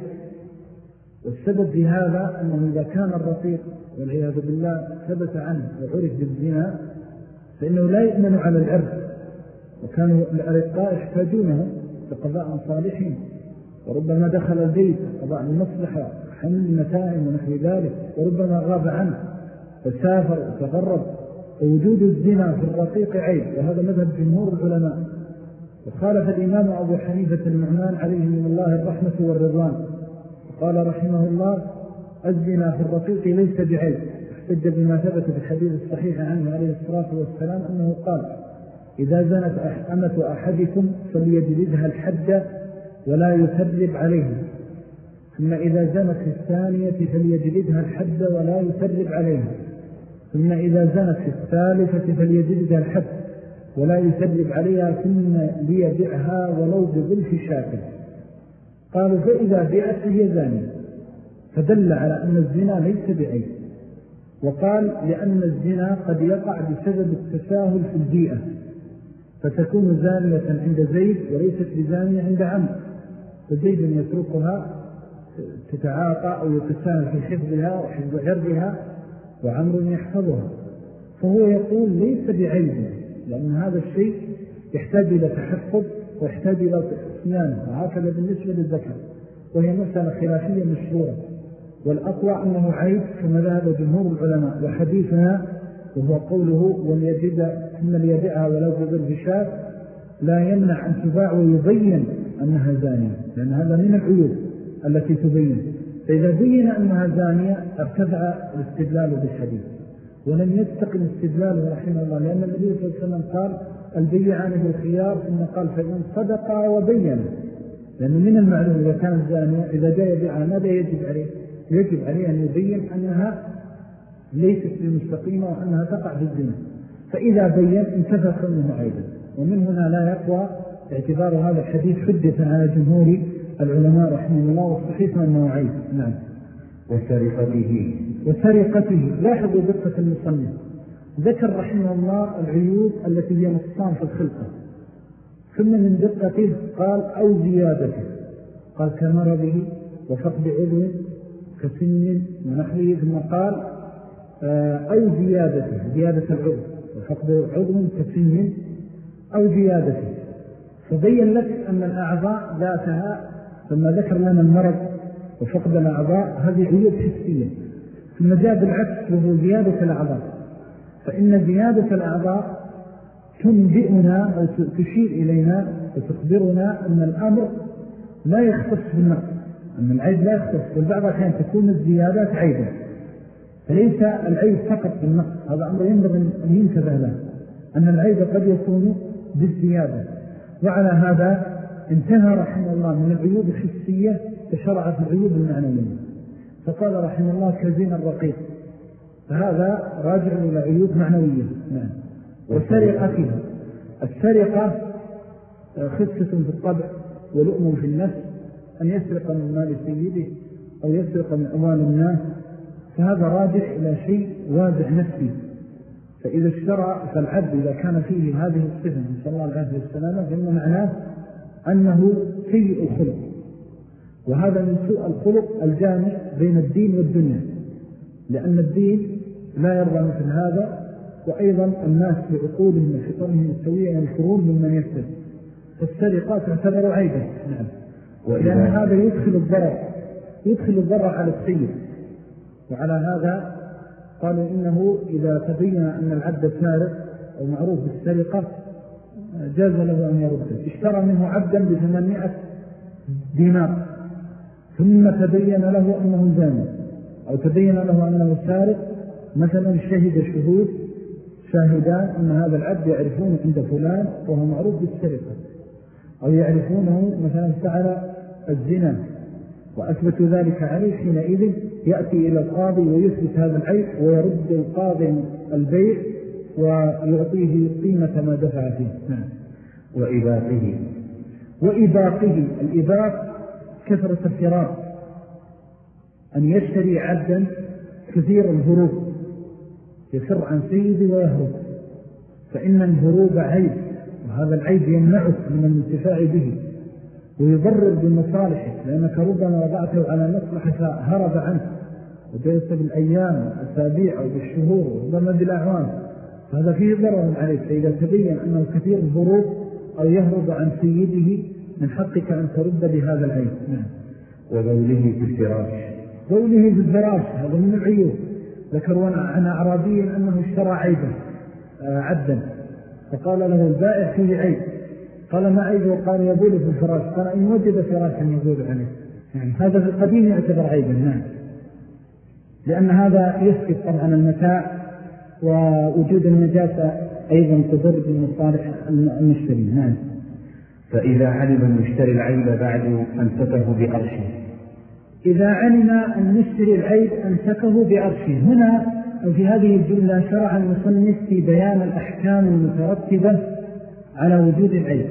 والسبب في هذا أنه إذا كان الرقيق والعياذ بالله ثبت عنه وعرف بالزنا فإنه لا يؤمن على العرض، وكانوا الأرقاء يحتاجونه لقضاء صالحين، وربما دخل البيت قضاء المصلحة حمل المتاعم ونحو ذلك، وربما غاب عنه فسافر وتغرب. ووجود الزنا في الرقيق عيب، وهذا مذهب جمهور العلماء. وخالف الإمام أبو حنيفة النعمان عليه من الله الرحمة والرضوان، وقال رحمه الله الزنا في الرقيق ليس بعيب، احتج بما ثبت في الحديث الصحيح عنه عليه الصلاة والسلام أنه قال إذا زنت أمة أحدكم فليجلدها الحد ولا يثرب عليه، ثم إذا زنت في الثانية فليجلدها الحد ولا يثرب عليه، ثم إذا زنت في الثالثة فليجلدها الحد ولا يثرب عليها، ثم ليبيعها ولو بظلف شاكل. قالوا فإذا بيعت هي زانية، فدل على أن الزنا ليس بعيب. وقال لأن الزنا قد يقع بسبب التساهل في البيئة، فتكون زانية عند زيد وليست بزانية عند عمرو، فزيد يتركها تتعاطى أو يتساهل في حفظها وحفظ عرضها، وعمرو يحفظها. فهو يقول ليس بعيب، لأن هذا الشيء يحتاج إلى تحفظ ويحتاج إلى إسنان، وهكذا بالنسبة للذكر، وهي مسألة خلافية مشهورة. والأقوى أنه عيب كما ذهب جمهور العلماء. وحديثنا وهو قوله وليجد ثم ليبيعها ولو بظلف شاة لا يمنع أن تباع ويبين أنها زانية، لأن هذا من العيوب التي تبين. فإذا بين أنها زانية ارتفع الاستدلال بالحديث، ولم يستقل استدلاله رحمه الله، لأن النبي صلى الله عليه وسلم قال البيعان بالخيار، ثم قال فإن صدقا وبينا، لأنه من المعلوم إذا كانت زانية إذا جاء يبيعها ماذا يجب عليه؟ يجب عليه أن يبين أنها ليست بمستقيمة وأنها تقع بالزنا. فإذا بين انتفى كونه عيبا، ومن هنا لا يقوى اعتبار هذا الحديث حجة على جمهور العلماء رحمه الله، والصحيح أنه عيب. نعم. وسرقته لاحظوا دقة المصنف، ذكر رحمه الله العيوب التي هي نقصان في الخلقة، ثم من دقته قال أو زيادته، قال كمرضه وفقد عضو كسن ونحوه، ثم قال أو زيادته، زيادة العضو وفقد عضو كسن أو زيادته، فبين لك أن الأعضاء ذاتها، ثم ذكر لنا المرض وفقد الأعضاء، هذه عيوب حسية. ثم جاء بالعكس وهو زيادة الأعضاء، فإن زيادة الأعضاء تنبئنا أو تشير إلينا وتخبرنا أن الأمر لا يختص بالنقص، أن العيب لا يختص، والبعض الأحيان تكون الزيادات عيبا، فليس العيب فقط بالنقص. هذا أمر ينبغي أن ينتبه له، أن العيب قد يكون بالزيادة. وعلى هذا انتهى رحمه الله من العيوب الحسية فشرع في العيوب المعنوية، فقال رحمه الله كزنا الرقيق، فهذا راجع إلى عيوب معنوية. نعم. وسرقته، السرقة خفة في الطبع ولؤم في النفس، أن يسرق من مال سيده أو يسرق من أموال الناس، فهذا راجع إلى شيء وازع نفسي. فإذا اشترى فالعبد إذا كان فيه هذه الصفة نسأل الله العافية والسلامة، فإن معناه أنه سيء الخلق، وهذا من سوء الخلق الجامع بين الدين والدنيا، لأن الدين لا يرضى مثل هذا، وأيضا الناس بعقولهم وفطرهم السوية ينفرون ممن يسرق، فالسرقة تعتبر عيبا. نعم. لأن هذا يدخل الضرر على السيد. وعلى هذا قالوا إنه إذا تبين أن العبد سارق أو معروف بالسرقة جاز له أن يرده. اشترى منه عبدا ب800 دينار، ثم تبين له أنه زاني، أو تبين له أنه سارق، مثلا شهد شاهدان أن هذا العبد يعرفونه عند فلان وهو معروف بالسرقة، أو يعرفونه مثلا فعل الزنا وأثبتوا ذلك عليه، حينئذ يأتي إلى القاضي ويثبت هذا العيب، ويرد القاضي البيع ويعطيه قيمة ما دفع فيه. نعم. وإباقه، الإباق كثرة الفرار، أن يشتري عبدا كثير الهروب، يفر عن سيده ويهرب، فإن الهروب عيب، هذا العيب يمنعك من الانتفاع به ويضرر بمصالحك، لأنك ربما وضعته على مصلحة فهرب عنه وجلس بالأيام والأسابيع أو بالشهور وربما بالأعوام، فهذا فيه ضرر عليك. فإذا تبين أنه كثير الهروب أو يهرب عن سيده من حقك أن ترد بهذا العيب. وبوله في الفراش، بوله في الفراش هذا من العيوب. ذكروا عن أعرابي أنه اشترى عيبا عبدا، فقال له البائع فيه عيب، قال ما عيبه؟ قال يبول في الفراش، قال إن وجد فراشا يبول عليه. يعني هذا في القديم يعتبر عيبا، نعم، لأن هذا يسكت طبعا المتاع، ووجود النجاسة أيضا تضر بمصالح المشتري. نعم. فإذا علم المشتري العيب بعد أمسكه بأرشه، إذا علم المشتري العيب أمسكه بأرشه. هنا أو في هذه الجملة شرع المصنف في بيان الأحكام المترتبة على وجود العيب.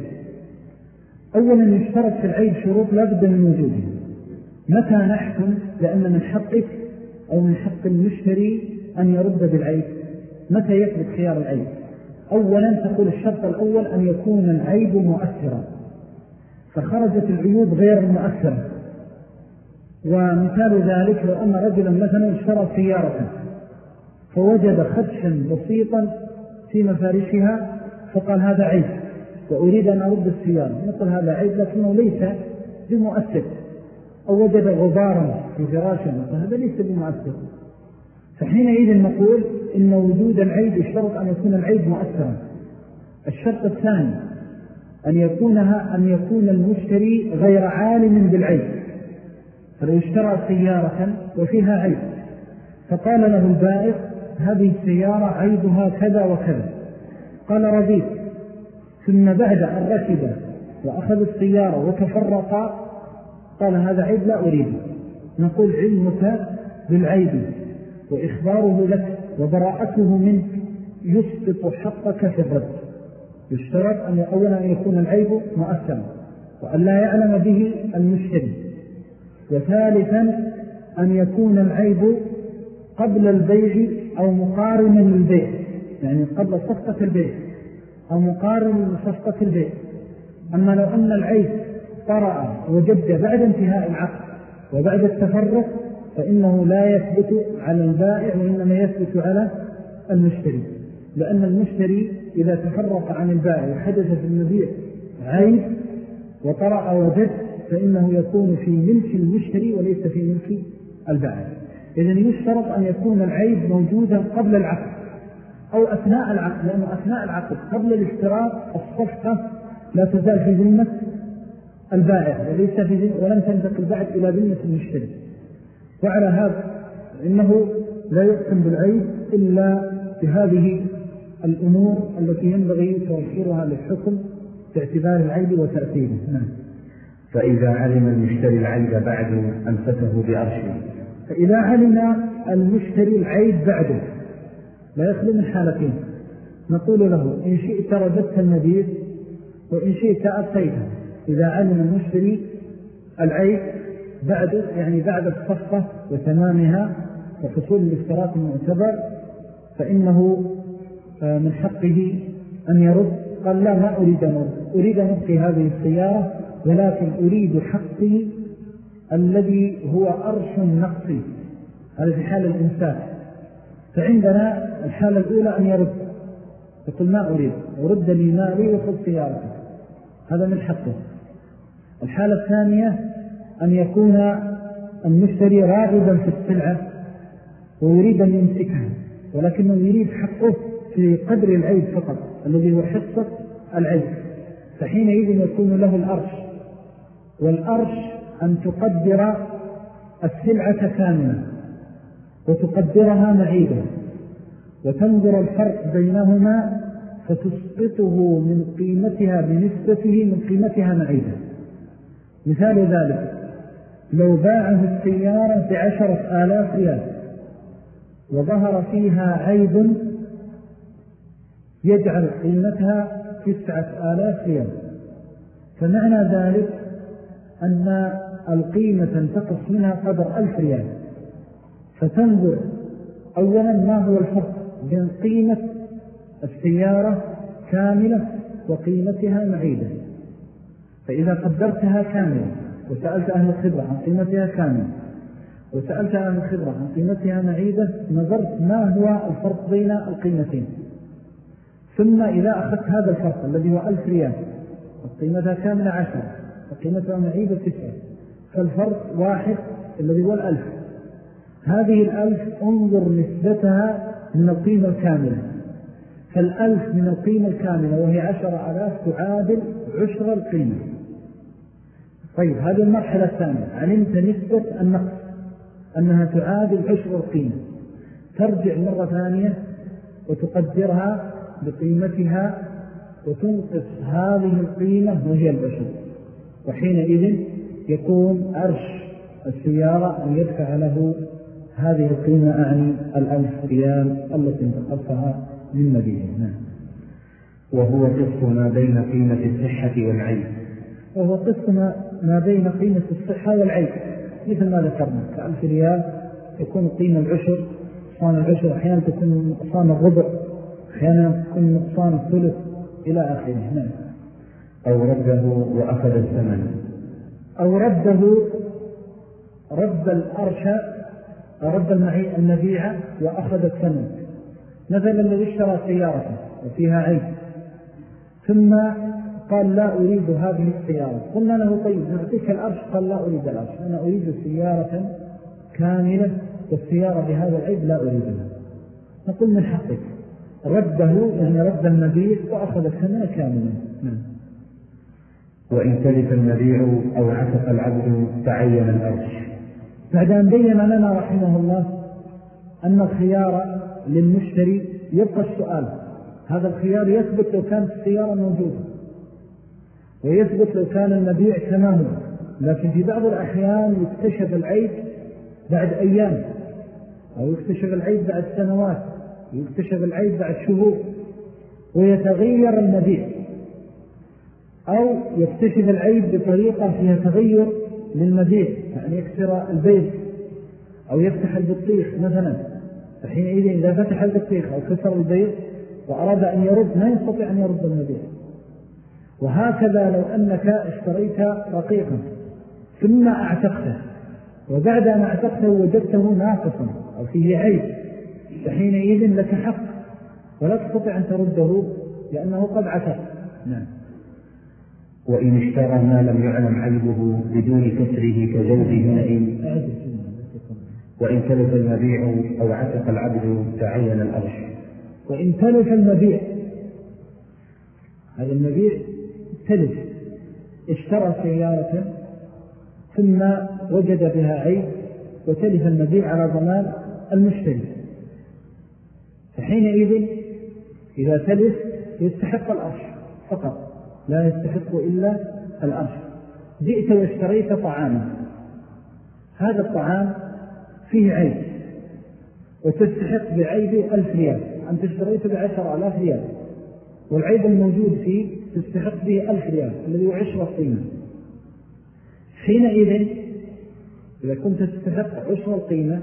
أولا يشترط في العيب شروط لا بد من وجوده. متى نحكم لأن من حقك أو من حق المشتري أن يرد بالعيب؟ متى يثبت خيار العيب؟ أولا تقول الشرط الأول أن يكون العيب مؤثرا، فخرجت العيوب غير المؤثرة. ومثال ذلك لو أن رجلا مثلا اشترى سيارة فوجد خدشا بسيطا في مفارشها فقال هذا عيب وأريد أن أرد السيارة، نقول هذا عيب لكنه ليس بمؤثر. أو وجد غبارا في فراشه فهذا ليس بمؤثر، فحينئذ نقول إن وجود العيب يشترط أن يكون العيب مؤثرا. الشرط الثاني أن يكون المشتري غير عالم بالعيب. فلو اشترى سيارة وفيها عيب فقال له البائع هذه السيارة عيبها كذا وكذا، قال رضيت، ثم بعد أن ركب وأخذ السيارة وتفرق قال هذا عيب لا أريد، نقول علمك بالعيب وإخباره لك وبراءته منه يسقط حقك في الرد. يشترط أن أولا أن يكون العيب مؤثرا وأن لا يعلم به المشتري، وثالثا أن يكون العيب قبل البيع أو مقارنا للبيع، يعني قبل صفقة البيع أو مقارن لصفقة البيع. أما لو أن العيب طرأ وجد بعد انتهاء العقد وبعد التفرق فإنه لا يثبت على البائع وإنما يثبت على المشتري، لأن المشتري إذا تفرق عن البائع وحدث في المبيع عيب وطرأ وجد فإنه يكون في ملك المشتري وليس في ملك البائع. إذن يشترط أن يكون العيب موجودا قبل العقد أو أثناء العقد، لأنه أثناء العقد قبل الاشتراط الصفقة لا تزال في ذمة البائع ولم تنتقل بعد إلى ذمة المشتري. وعلى هذا إنه لا يحكم بالعيب إلا بهذه الأمور التي ينبغي توفيرها للحكم باعتبار العيب وتأثيره. فإذا علم المشتري العيب بعد أمسكه بأرشه، فإذا علم المشتري العيب بعده لا يخلو من حالتين، نقول له إن شئت رددت المبيع وإن شئت أبقيته. إذا علم المشتري العيب بعد يعني بعد الصفقة وتمامها وحصول الاشتراط المعتبر فإنه من حقه أن يرد. قال لا ما أريد أن أرد، أريد أن أبقي هذه السيارة ولكن أريد حقي الذي هو أرش نقصي، هذا في حال الإمساك. فعندنا الحالة الأولى أن يرد، يقول ما أريد، ورد لي مالي وخذ سيارتي، هذا من حقه. الحالة الثانية أن يكون المشتري راغبا في السلعة ويريد أن يمسكها ولكنه يريد حقه في قدر العيب فقط الذي هو حصة العيب، فحينئذ يكون له الأرش. والأرش أن تقدر السلعة كاملة وتقدرها معيبة وتنظر الفرق بينهما فتسقطه من قيمتها بنسبته من قيمتها معيبة. مثال ذلك لو باعه السيارة ب10,000 ريال وظهر فيها عيب يجعل قيمتها 9,000 ريال، فمعنى ذلك أن القيمة تنتقص منها قدر 1,000 ريال، فتنظر أولا ما هو الفرق بين قيمة السيارة كاملة وقيمتها معيدة. فإذا قدرتها كاملة وسألت أهل الخبرة عن قيمتها كاملة وسألت أهل الخبرة عن قيمتها معيدة، نظرت ما هو الفرق بين القيمتين. ثم إذا أخذت هذا الفرق الذي هو 1000 ريال وقيمتها كاملة 10 وقيمتها معيدة 9، فالفرق واحد الذي هو 1000. هذه 1000 انظر نسبتها من القيمة الكاملة، فال1000 من القيمة الكاملة وهي 10,000 تعادل 10 القيمة. طيب هذه المرحلة الثانية، علمت نسبة النقص أنها تعادل 10 القيمة، ترجع مرة ثانية وتقدرها بقيمتها وتنقص هذه القيمة وهي 10، وحينئذ يكون عرش السيارة أن يدفع له هذه القيمة، أعني 1000 ريال التي انتقصها من مبيعه. وهو قسط ما بين قيمة الصحة والعيب. وهو قسط ما بين قيمة الصحة والعيب، مثل ما ذكرنا. ك1000 ريال يكون قيمة 10، نقصان 10، أحيانا تكون نقصان الربع، أحيانا تكون نقصان الثلث إلى آخره. أو رده وأخذ الثمن، أو رد الأرش، رد المبيع وأخذ الثمن. مثلا الذي اشترى سيارة وفيها عيب ثم قال لا أريد هذه السيارة، قلنا له طيب نعطيك الأرش، قال لا أريد الأرش، أنا أريد سيارة كاملة والسيارة بهذا العيب لا أريدها. نقول من حقك رده، يعني رد المبيع وأخذ الثمن كاملا. وإن تلف المبيع أو عتق العبد تعين الأرش. بعد أن بين لنا رحمه الله أن الخيار للمشتري يبقى السؤال، هذا الخيار يثبت لو كانت السيارة موجودة ويثبت لو كان المبيع كما هو، لكن في بعض الأحيان يكتشف العيب بعد أيام، أو يكتشف العيب بعد سنوات، يكتشف العيب بعد شهور ويتغير المبيع، أو يكتشف العيب بطريقة فيها تغير للمبيع، يعني يكسر البيت أو يفتح البطيخ مثلا، فحينئذ إذا فتح البطيخ أو كسر البيت وأراد أن يرد ما يستطيع أن يرد المبيع. وهكذا لو أنك اشتريت رقيقا ثم أعتقته، وبعد أن أعتقته وجدته ناقصا أو فيه عيب، فحينئذ لك حق ولا تستطيع أن ترده لأنه قد عتق. وإن اشترى ما لم يعلم عيبه بدون كسره كجوز ماء. وإن تلف المبيع أو عتق العبد تعين الأرش. وإن تلف المبيع، هذا المبيع تلف، اشترى سيارة ثم وجد بها عيب وتلف المبيع على ضمان المشتري، فحينئذ إذا تلف يستحق الأرش فقط، لا يستحق إلا الأرش. جئت واشتريت طعاما، هذا الطعام فيه عيب وتستحق بعيب 1000 ريال، أنت اشتريت ب10,000 ريال والعيب الموجود فيه تستحق به 1000 ريال الذي هو 10 القيمة. حينئذ إذا كنت تستحق 10 القيمة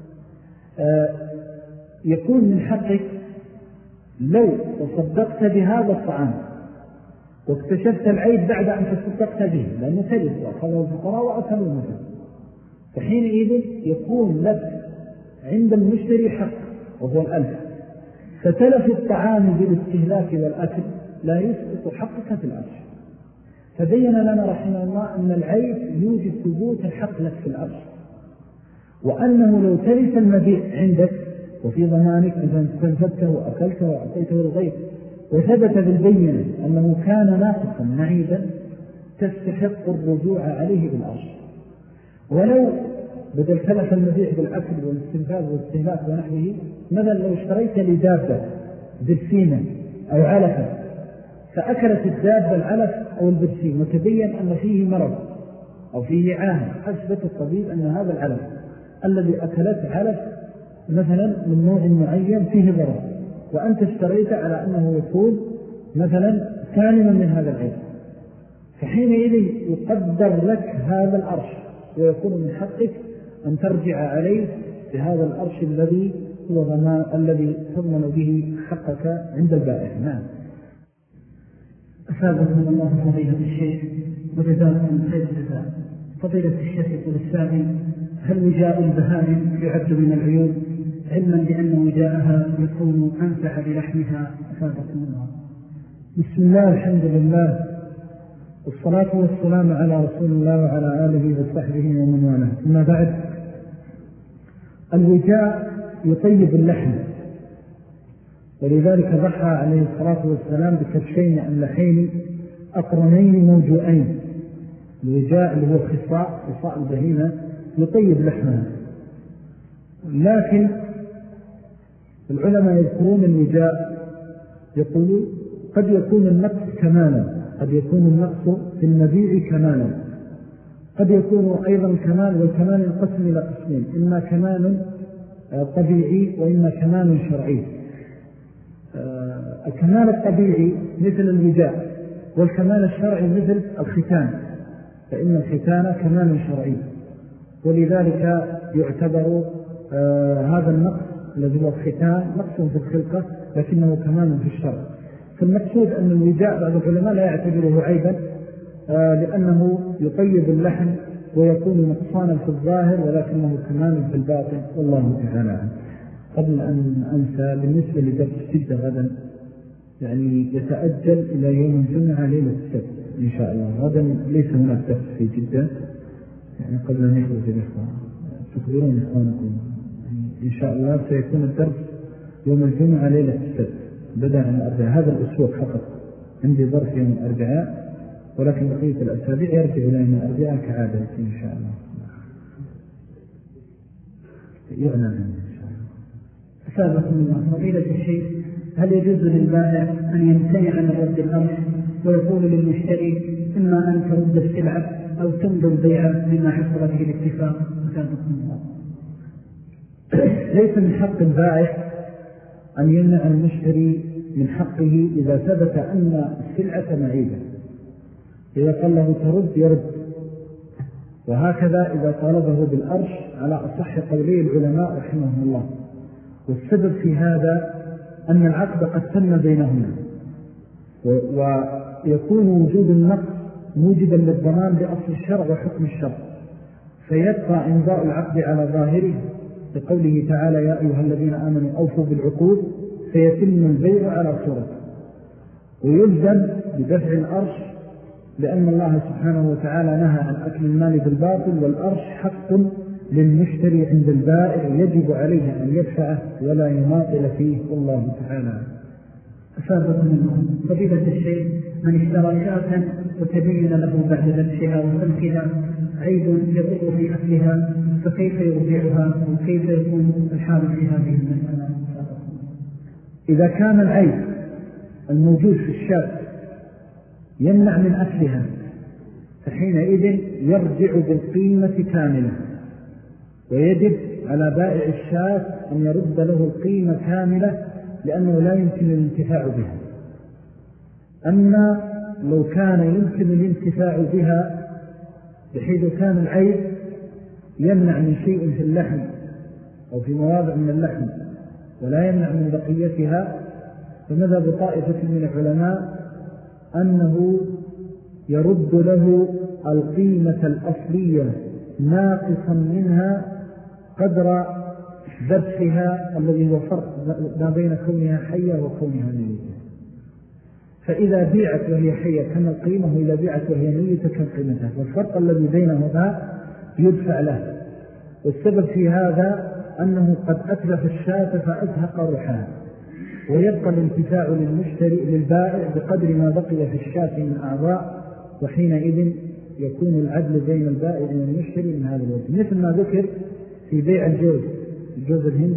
يكون من حقك لو تصدقت بهذا الطعام واكتشفت العيب بعد أن تصدقت به، لأنه تلف وأخذه الفقراء وأكلوا مثلا، فحينئذ يكون لك عند المشتري حق وهو 1000. فتلف الطعام بالاستهلاك والأكل لا يسقط حقك في الأرش. فبين لنا رحمه الله أن العيب يوجد ثبوت الحق لك في الأرش، وأنه لو تلف المبيع عندك وفي ضمانك مثلا استنفذته وأكلته وأعطيته للغير وثبت بالبينة أنه كان ناقصا معيبا، تستحق الرجوع عليه بالأرش. ولو بدل تلف المبيع بالأكل والاستنفاذ والاستهلاك ونحوه، مثلا لو اشتريت لدابة برسيمة أو علفة فأكلت الدابة العلف أو البرسيم وتبين أن فيه مرض أو فيه عاهة، أثبت الطبيب أن هذا العلف الذي أكلت علف مثلا من نوع معين فيه ضرر، وأنت اشتريت على أنه يكون مثلا سالما من هذا العيب، فحينئذ يقدر لك هذا الأرش ويكون من حقك أن ترجع عليه بهذا الأرش الذي هو ضمان الذي تضمن به حقك عند البائع. أثابكم الله فضيلة الشيخ وجزاكم خير الجزاء. فضيلة الشيخ يقول السائل: هل وجاء البهائم يعد من العيوب، علما بأن وجاءها يكون أنفع للحمها؟ أثابكم الله. بسم الله، الحمد لله، والصلاة والسلام على رسول الله وعلى آله وصحبه ومن والاه. أما بعد، الوجاء يطيب اللحم، ولذلك ضحى عليه الصلاة والسلام بكبشين أملحين أقرنين موجوئين. الوجاء اللي هو خصاء البهيمة يطيب لحمها. لكن العلماء يذكرون الوجاء، يقولوا قد يكون النقص كمالا، قد يكون النقص في المبيع كمالا، قد يكون أيضا كمال، والكمال ينقسم إلى قسمين: إما كمال طبيعي وإما كمال شرعي. الكمال الطبيعي مثل الوجاء، والكمال الشرعي مثل الختان، فإن الختان كمال شرعي، ولذلك يعتبر هذا النقص الذي هو الختان نقص في الخلقة لكنه كمال في الشرع. فالمقصود أن الوجاء بعض العلماء لا يعتبره عيبا، لأنه يطيب اللحم ويكون نقصانا في الظاهر ولكنه كمال في الباطن، والله تعالى عنه. قبل أن أنسى، بالنسبة لدرس جدة غدا يعني يتأجل إلى يوم الجمعة ليلة السبت إن شاء الله. غدا ليس هناك درس في جدة، يعني قبل أن يخرج الإخوان تخبرون إخوانكم إن شاء الله سيكون الدرس يوم الجمعة ليلة السبت بدأ من الأربعاء. هذا الأسبوع فقط عندي ظرف يوم الأربعاء، ولكن بقية الأسابيع يرجع إلى يوم الأربعاء كعادة إن شاء الله. يعنى إن شاء الله. أثابكم الله فضيلة الشيخ: هل يجوز للبائع أن يمتنع من رد الأرش ويقول للمشتري إما أن ترد السلعة أو تمضي البيع بما حصل به الاتفاق؟ أثابكم الله. ليس من حق البائع أن يمنع المشتري من حقه إذا ثبت أن السلعة معيبة. إذا قال له ترد يرد، وهكذا إذا طالبه بالأرش على أصح قولي العلماء رحمهم الله. والسبب في هذا أن العقد قد تم بينهما، ويكون وجود النقص موجبا للضمان بأصل الشرع وحكم الشرع، فيبقى إمضاء العقد على ظاهره بقوله تعالى: يا أيها الذين آمنوا أوفوا بالعقود، فيتم البيع على صورته، ويلزم بدفع الأرش، لأن الله سبحانه وتعالى نهى عن أكل المال بالباطل، والأرش حق للمشتري عند البائع يجب عليه أن يدفعه ولا يماطل فيه، والله تعالى. أثابكم الله فضيلة الشيخ: من اشترى شاة وتبين له بعد ذبحها وسلكها عيب يضر في أكلها، فكيف يرجعها وكيف يكون الحال في هذه المسألة؟ إذا كان العيب الموجود في الشاة يمنع من أكلها، فحينئذ يرجع بالقيمة كاملة، ويجب على بائع الشاة أن يرد له القيمة كاملة، لأنه لا يمكن الانتفاع بها. أما لو كان يمكن الانتفاع بها بحيث كان العيب يمنع من شيء في اللحم أو في مواضع من اللحم ولا يمنع من بقيتها، فمذهب طائفة من العلماء أنه يرد له القيمة الأصلية ناقصا منها قدر ذبحها، الذي هو فرق ما بين كونها حية وكونها ميتة. فإذا بيعت وهي حية كم القيمة، وإذا بيعت وهي ميتة كم قيمتها، والفرق الذي بينهما يدفع له. والسبب في هذا أنه قد أتلف الشاة فأزهق روحها، ويبقى الانتفاع للمشتري للبائع بقدر ما بقي في الشاة من أعضاء، وحينئذ يكون العدل بين البائع والمشتري من هذا الوجه، مثل ما ذكر في بيع الجوز الهند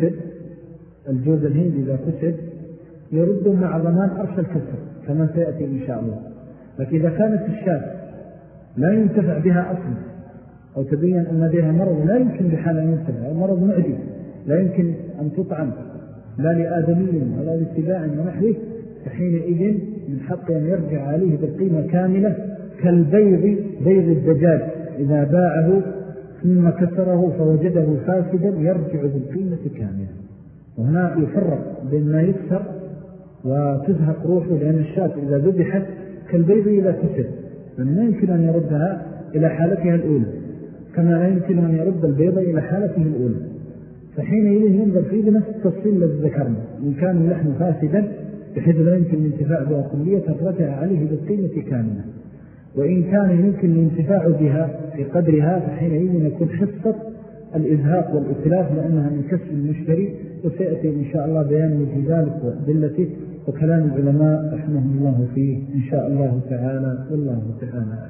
إذا كسب يرد مع ضمان أرش الكسر كما سيأتي إن شاء الله. لكن إذا كانت الشاة لا ينتفع بها أصلا، أو تبين أن بها مرض لا يمكن بحال أن ينتفع، مرض معدي لا يمكن أن تطعم لا لآدمي ولا لاتباع ونحوه، فحينئذ من حق أن يرجع عليه بالقيمة كاملة، كالبيض بيض الدجاج إذا باعه ثم كسره فوجده فاسدا يرجع بالقيمة كاملة. وهنا يفرق بين ما يكسر وتزهق روحه، لأن الشاة إذا ذبحت كالبيض إذا كسر، لأنه لا يمكن أن يردها إلى حالتها الأولى، كما لا يمكن أن يرد البيض إلى حالته الأولى. فحينئذ ينظر فيه بنفس التفصيل الذي ذكرنا، إن كان اللحم فاسدا بحيث لا يمكن الانتفاع بها كلية رجع عليه بالقيمة كاملة، وإن كان يمكن الانتفاع بها في قدرها فحينئذ يكون حصة الإزهاق والإتلاف، لأنها من كسب المشتري، وسيأتي إن شاء الله بيان في ذلك وأدلته وكلام العلماء رحمهم الله فيه إن شاء الله تعالى، والله تعالى.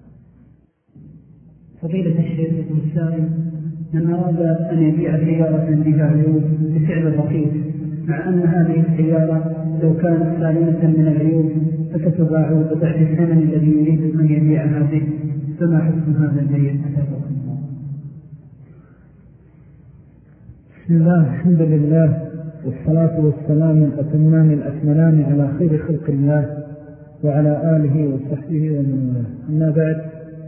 فضيلة الشيخ السائل: من أراد أن يبيع سيارة بها عيوب بسعر رخيص، مع أن هذه السيارة لو كانت سالمة من العيوب فتتباع بضعف الثمن الذي يريد أن يبيعها به، فما حكم هذا البيع؟ بسم الله، الحمد لله، والصلاة والسلام الأتمان الأكملان على خير خلق الله وعلى آله وصحبه ومن والاه. أما بعد،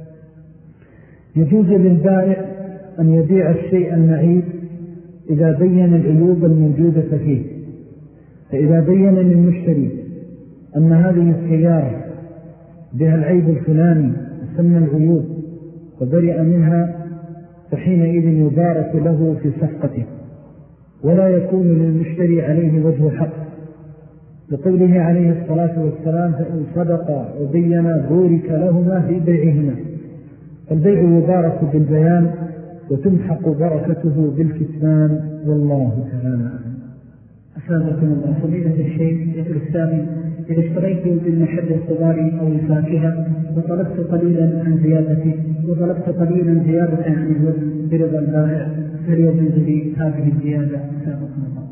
يجوز للبائع أن يبيع الشيء المعيب إذا بين العيوب الموجودة فيه. فإذا بين للمشتري أن هذه السيارة بها العيب الفلاني سمى العيوب وبرئ منها، فحينئذ يبارك له في صفقته، ولا يكون للمشتري عليه وجه حق، لقوله عليه الصلاة والسلام: فإن صدق وبينا بورك لهما في بيعهما. فالبيع يبارك بالبيان وتمحق بركته بالكتمان، والله تعالى. أسابقكم الله. فضيلة الشيخ يقول السامي: إذا اشتريت من محل الخضار أو الفاكهة وطلبت قليلا عن زيادته عن الوزن برضا البائع، هل يجوز لي هذه الزيادة؟ أسابقكم الله.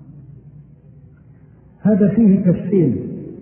هذا فيه تفصيل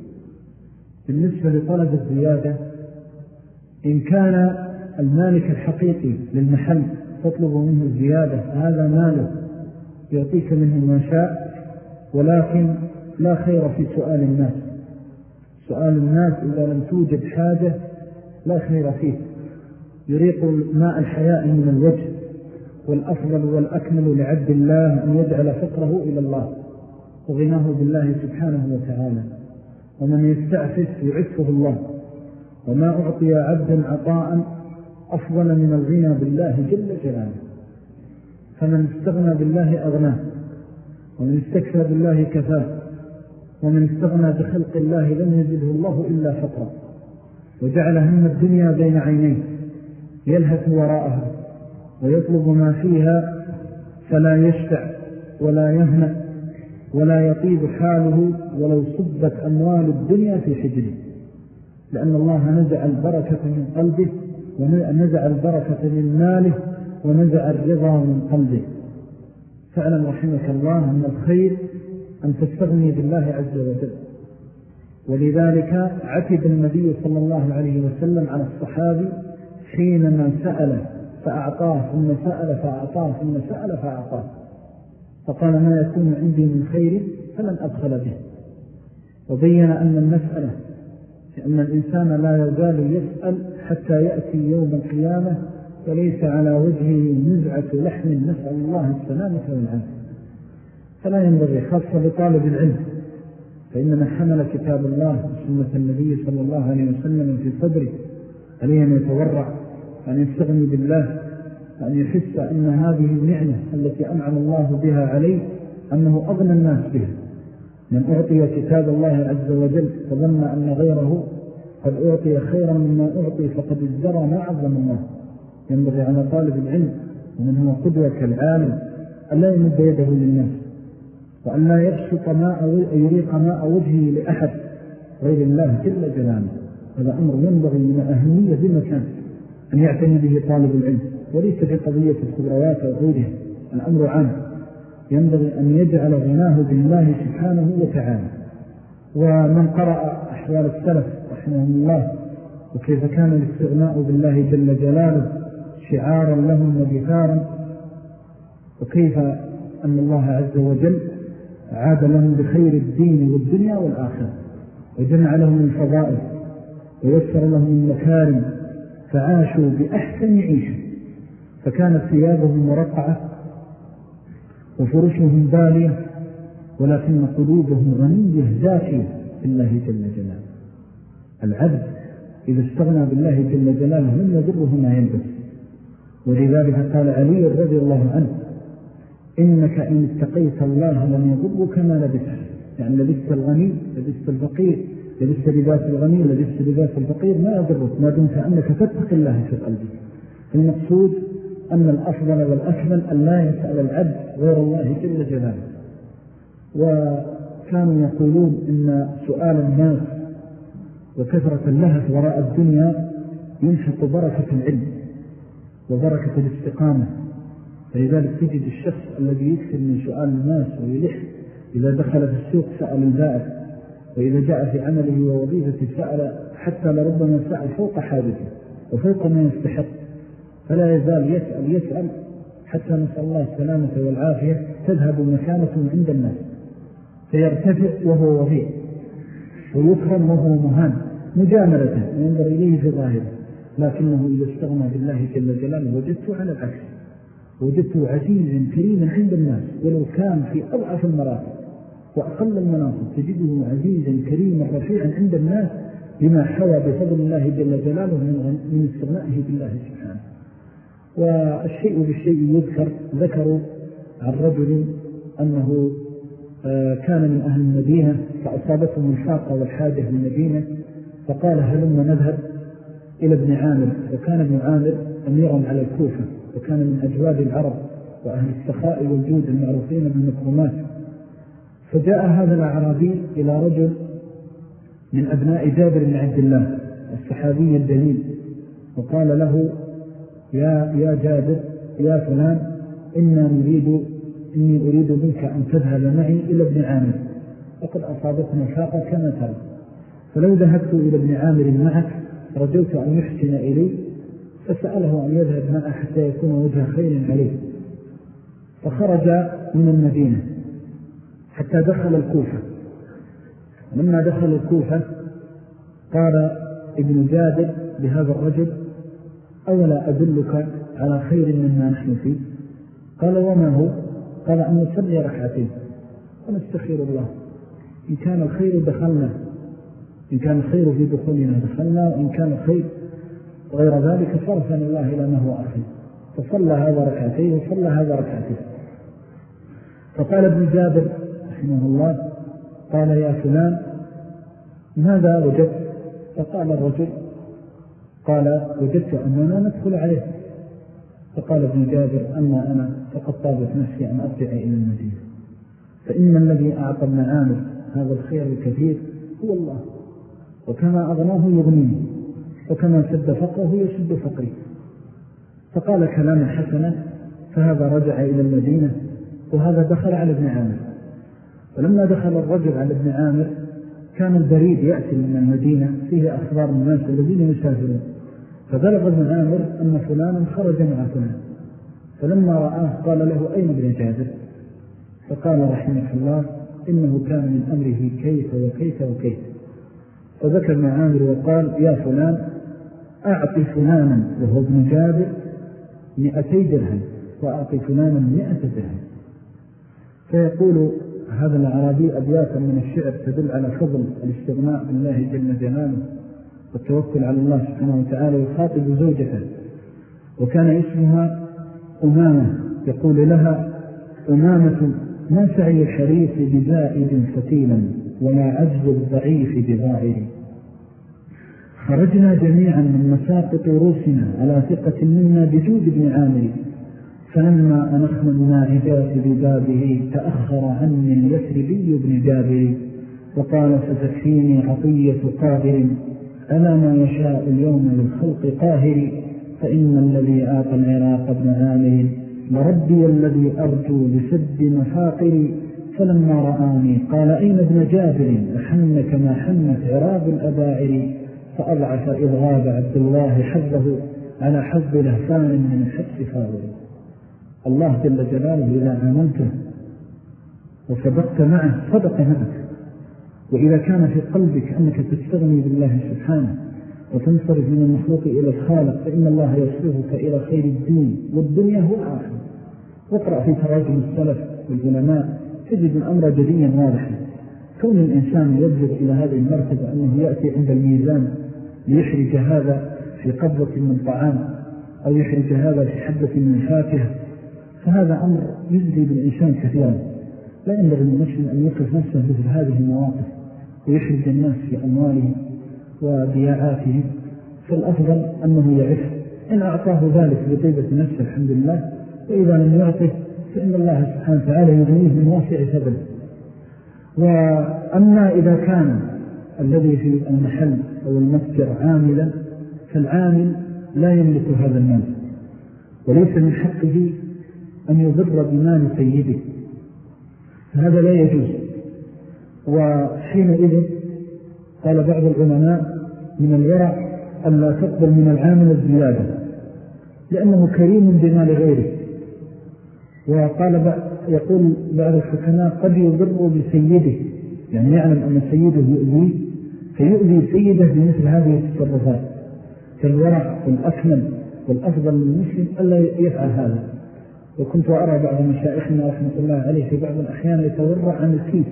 بالنسبة لطلب الزيادة. إن كان المالك الحقيقي للمحل تطلب منه الزيادة، هذا ماله يعطيك منه ما شاء، ولكن لا خير في سؤال الناس. سؤال الناس إذا لم توجد حاجة لا خير فيه، يريق ماء الحياء من الوجه. والأفضل والأكمل لعبد الله أن يجعل فقره إلى الله وغناه بالله سبحانه وتعالى. ومن يستعفف يعفه الله، وما أعطي عبد عطاء أفضل من الغنى بالله جل جلاله. فمن استغنى بالله أغناه، ومن استكفى بالله كفاه، ومن استغنى بخلق الله لم يزده الله إلا فقرا، وجعل هم الدنيا بين عينيه يلهث وراءها ويطلب ما فيها، فلا يشفع ولا يهنأ ولا يطيب حاله ولو صبت أموال الدنيا في حجره، لأن الله نزع البركة من قلبه، ونزع البركة من ماله، ونزع الرضا من قلبه. فاعلم رحمك الله أن الخير أن تستغني بالله عز وجل. ولذلك عتب النبي صلى الله عليه وسلم على الصحابي حينما سأل فأعطاه، ثم سأل فأعطاه، ثم سأل فأعطاه، فقال: ما يكون عندي من خير فلن أبخل به. وبين أن المسألة أن الإنسان لا يزال يسأل حتى يأتي يوم القيامة وليس على وجهه نزعة لحم، نسأل الله السلامة والعافية. فلا ينبغي، خاصة لطالب العلم، فإن من حمل كتاب الله وسنة النبي صلى الله عليه وسلم في صدره عليه أن يتورع، أن يستغني بالله، أن يحس أن هذه النعمة التي أنعم الله بها عليه أنه أغنى الناس بها. من أعطي كتاب الله عز وجل فظن أن غيره قد أعطي خيرا مما أعطي فقد ازدرى ما عظم الله. ينبغي على طالب العلم ومن هو قدوة كالعالم أن لا يمد يده للناس، وأن لا يبسط يريق ماء وجهه لأحد غير الله جل جلاله. هذا أمر ينبغي من أهمية بمكان أن يعتني به طالب العلم، وليس في قضية الخضروات أو غيرها. الأمر عام، ينبغي أن يجعل غناه بالله سبحانه وتعالى. ومن قرأ أحوال السلف رحمه الله وكيف كان الاستغناء بالله جل جلاله شعارا لهم ودثارا، وكيف أن الله عز وجل عاد لهم بخير الدين والدنيا والآخرة، وجمع لهم الفضائل ويسر لهم المكارم، فعاشوا بأحسن عيشة، فكانت ثيابهم مرقعة وفرشهم بالية ولكن قلوبهم غنية زاكية بالله جل جلاله. العبد إذا استغنى بالله جل جلاله لم يضره ما يلبس، ولذلك قال علي رضي الله عنه: إنك إن اتقيت الله لم يضرك ما لبست. يعني لبست الغني، لبست الفقير، لبست لباس الغني، لبست لباس الفقير، ما يضرك ما دمت أنك تتق الله في قلبك. المقصود أن الأفضل والأكمل أن لا يسأل العبد غير الله جل جلاله. وكانوا يقولون إن سؤال الناس وكثرة اللهف وراء الدنيا ينشط بركة العلم وبركة الاستقامة. فلذلك تجد الشخص الذي يكثر من سؤال الناس ويلح، إذا دخل في السوق سأل البائع، وإذا جاء في عمله ووظيفته سأل، حتى لربما سأل فوق حاجته وفوق ما يستحق، فلا يزال يسأل حتى نسأل الله السلامة والعافية تذهب مكانته عند الناس، فيرتفع وهو وضيع ويكرم وهو مهان مجاملته وينظر إليه في ظاهره. لكنه إذا استغنى بالله جل جلاله وجدته على العكس، وجدته عزيزا كريما عند الناس، ولو كان في أضعف المراتب وأقل المناصب تجده عزيزا كريما رفيعا عند الناس لما حوى بفضل الله جل جلاله من استغنائه بالله سبحانه. والشيء بالشيء يذكر. ذكروا عن رجل أنه كان من أهل المدينة فأصابتهم الفاقة والحاجة في المدينة، فقال: هلما نذهب إلى ابن عامر. وكان ابن عامر أميرا على الكوفة، وكان من أجواد العرب وأهل السخاء والجود المعروفين بالمكرمات. فجاء هذا الأعرابي إلى رجل من أبناء جابر بن عبد الله الصحابي الجليل، وقال له: يا جابر يا فلان، إني أريد منك أن تذهب معي إلى ابن عامر، وقد أصابتنا فاقة كما ترى، فلو ذهبت إلى ابن عامر معك رجوت أن يحسن إلي. فسأله أن يذهب معه حتى يكون وجه خير عليه. فخرج من المدينة حتى دخل الكوفة. لما دخل الكوفة قال ابن جابر بهذا الرجل: أولا أدلك على خير مما نحن فيه؟ قال: وما هو؟ قال: أن نصلي ركعتين ونستخير الله، إن كان الخير دخلنا، إن كان الخير في دخولنا دخلنا، وإن كان الخير غير ذلك صرفنا الله إلى ما هو أخير. فصلى هذا ركعتين وصلى هذا ركعتين. فقال ابن جابر رحمه الله: قال: يا فلان ماذا وجدت؟ فقال الرجل: قال: وجدت أننا ندخل عليه. فقال ابن جابر: أما أنا فقد طابت نفسي أن أرجع إلى المدينة، فإن الذي أعطى ابن عامر هذا الخير الكثير هو الله، وكما أغناه يغنيه، وكما سد فقره يسد فقره. فقال كلاما حسنا. فهذا رجع إلى المدينة، وهذا دخل على ابن عامر. ولما دخل الرجل على ابن عامر كان البريد يأتي من المدينة فيه أخبار الناس الذين يسافرون، فبلغ ابن عامر أن فلانا خرج مع فلان. فلما رآه قال له: أين ابن جابر؟ فقال رحمه الله: إنه كان من أمره كيف وكيف وكيف. فذكر ابن عامر وقال: يا فلان أعطي فلانا وهو ابن جابر 200 درهم، وأعطي فلانا 100 درهم. فيقول هذا الأعرابي أبياتا من الشعر تدل على فضل الاستغناء بالله جل جلاله والتوكل على الله سبحانه وتعالى. يخاطب زوجته وكان اسمها أمامة، يقول لها: أمامة ما سعي الحريص بزائد فتيلا، وما عجز الضعيف بظاهر. خرجنا جميعا من مساقط روسنا على ثقة منا بجود ابن عامر، فلما أنخنا الناعدات ببابه تأخر عني اليثربي بن جابر، وقال: فتكفيني عطية قادر ألا ما يشاء اليوم للخلق قاهر، فإن الذي آتى العراق ابن عامر لربي الذي أرجو لسد مفاقري. فلما رآني قال: أين ابن جابر؟ وحن كما حنت عراب الأباعر، فأضعف إذ غاب عبد الله حظه على حظ لهفان من الحبس فاضل. الله جل جلاله إذا آمنته وصدقت معه صدق معك. وإذا كان في قلبك أنك تستغني بالله سبحانه وتنصرف من المخلوق إلى الخالق، فإن الله يصرفك إلى خير الدين والدنيا هو الآخر. واقرأ في تراجم السلف والعلماء تجد الأمر جديا واضحا. كون الإنسان يبلغ إلى هذه المرتبة أنه يأتي عند الميزان ليحرج هذا في قبضة من طعام أو يحرج هذا في حبة من فاكهة، فهذا أمر يجزي بالإنسان كثيرا. لا ينبغي للمسلم أن يقف نفسه مثل هذه المواقف ويحرج الناس في أموالهم وبياعاتهم، فالأفضل أنه يعف. إن أعطاه ذلك بطيبة نفسه الحمد لله، وإذا لم يعطه فإن الله سبحانه وتعالى يغنيه من واسع فضله. وأما إذا كان الذي في المحل أو المتجر عاملا، فالعامل لا يملك هذا المال، وليس من حقه أن يضر بمال سيده، هذا لا يجوز. وحينئذ قال بعض العلماء من الورع ألا تقبل من العامل الزيادة، لأنه كريم بمال غيره. وقال يقول بعض الحكماء قد يضر بسيده، يعني يعلم أن سيده يؤذيه فيؤذي سيده بمثل هذه التصرفات. كالورع والأكمل والأفضل للمسلم ألا يفعل هذا. وكنت أرى بعض مشايخنا رحمة الله عليه في بعض الأحيان يتورع عن الكيس،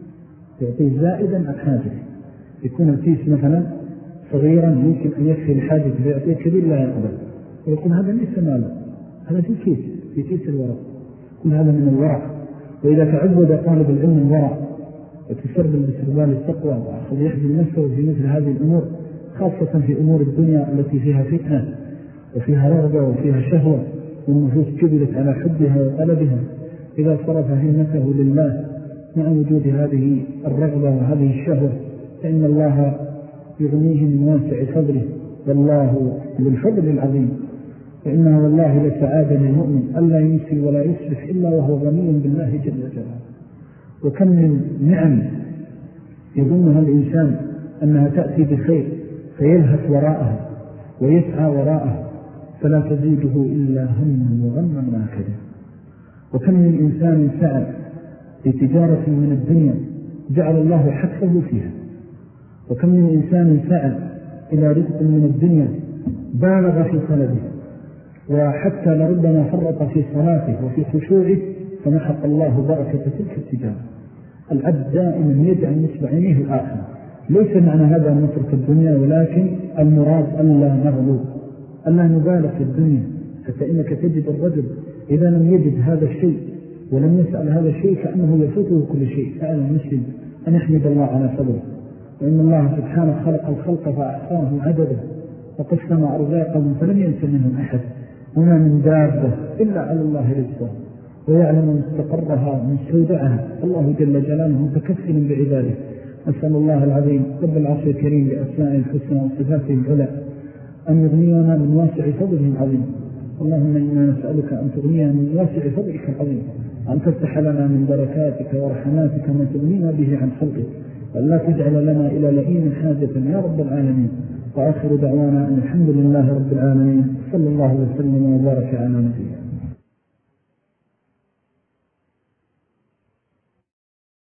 يعطيه زائدا عن حاجة، يكون الكيس مثلا صغيرا يمكن أن يكفي لحاجة فيعطيه كبير لا يقبل، ويقول هذا ليس ماله، هذا في كيس الورع. كل هذا من الورع. وإذا تعود طالب العلم الورع وتسربل بسربال التقوى وأخذ يحزن نفسه في مثل هذه الأمور، خاصة في أمور الدنيا التي فيها فتنة وفيها رغبة وفيها شهوة والنفوس جبلت على حبها وطلبها، إذا صرف همته لله مع وجود هذه الرغبة وهذه الشهوة فإن الله يغنيه من واسع فضله، والله للفضل العظيم. فإنه والله لسعادة للمؤمن ألا يمسي ولا يسرف إلا وهو غني بالله جل جلاله. وكم من نعم يظنها الإنسان أنها تأتي بخير فيلهث وراءها ويسعى وراءها فلا تزيده إلا هم وغما وهكذا. وكم من إنسان سعى لتجارة من الدنيا جعل الله حقه فيها، وكم من إنسان سعى إلى رزق من الدنيا بالغ في طلبه، وحتى لربما فرط في صلاته وفي خشوعه فمحق الله بركة تلك التجارة. العبد دائما يجعل نصب عينيه الآخر. ليس معنى هذا أن نترك الدنيا، ولكن المراد ألا نغلو، ألا نبالغ في الدنيا، حتى إنك تجد الرجل إذا لم يجد هذا الشيء ولم يسأل هذا الشيء كأنه يفوته كل شيء. فعلى المسلم أن يحمد الله على فضله، وإن الله سبحانه خلق الخلق فأحصاهم عددا وقسم أرزاقهم فلم ينس منهم أحد، وما من دابة إلا على الله رزقها ويعلم مستقرها من سودعها. الله جل جلاله متكفل بعباده. أسأل الله العظيم رب العرش الكريم بأسماء الحسنى وصفاته العلى أن يغنينا من واسع فضله العظيم. اللهم إنا نسألك أن تغنينا من واسع فضلك العظيم، أن تفتح لنا من بركاتك ورحماتك ما تغنينا به عن خلقك، وأن لا تجعل لنا إلى لئيم حاجة يا رب العالمين. وآخر دعوانا أن الحمد لله رب العالمين، صلى الله وسلم وبارك على نبينا.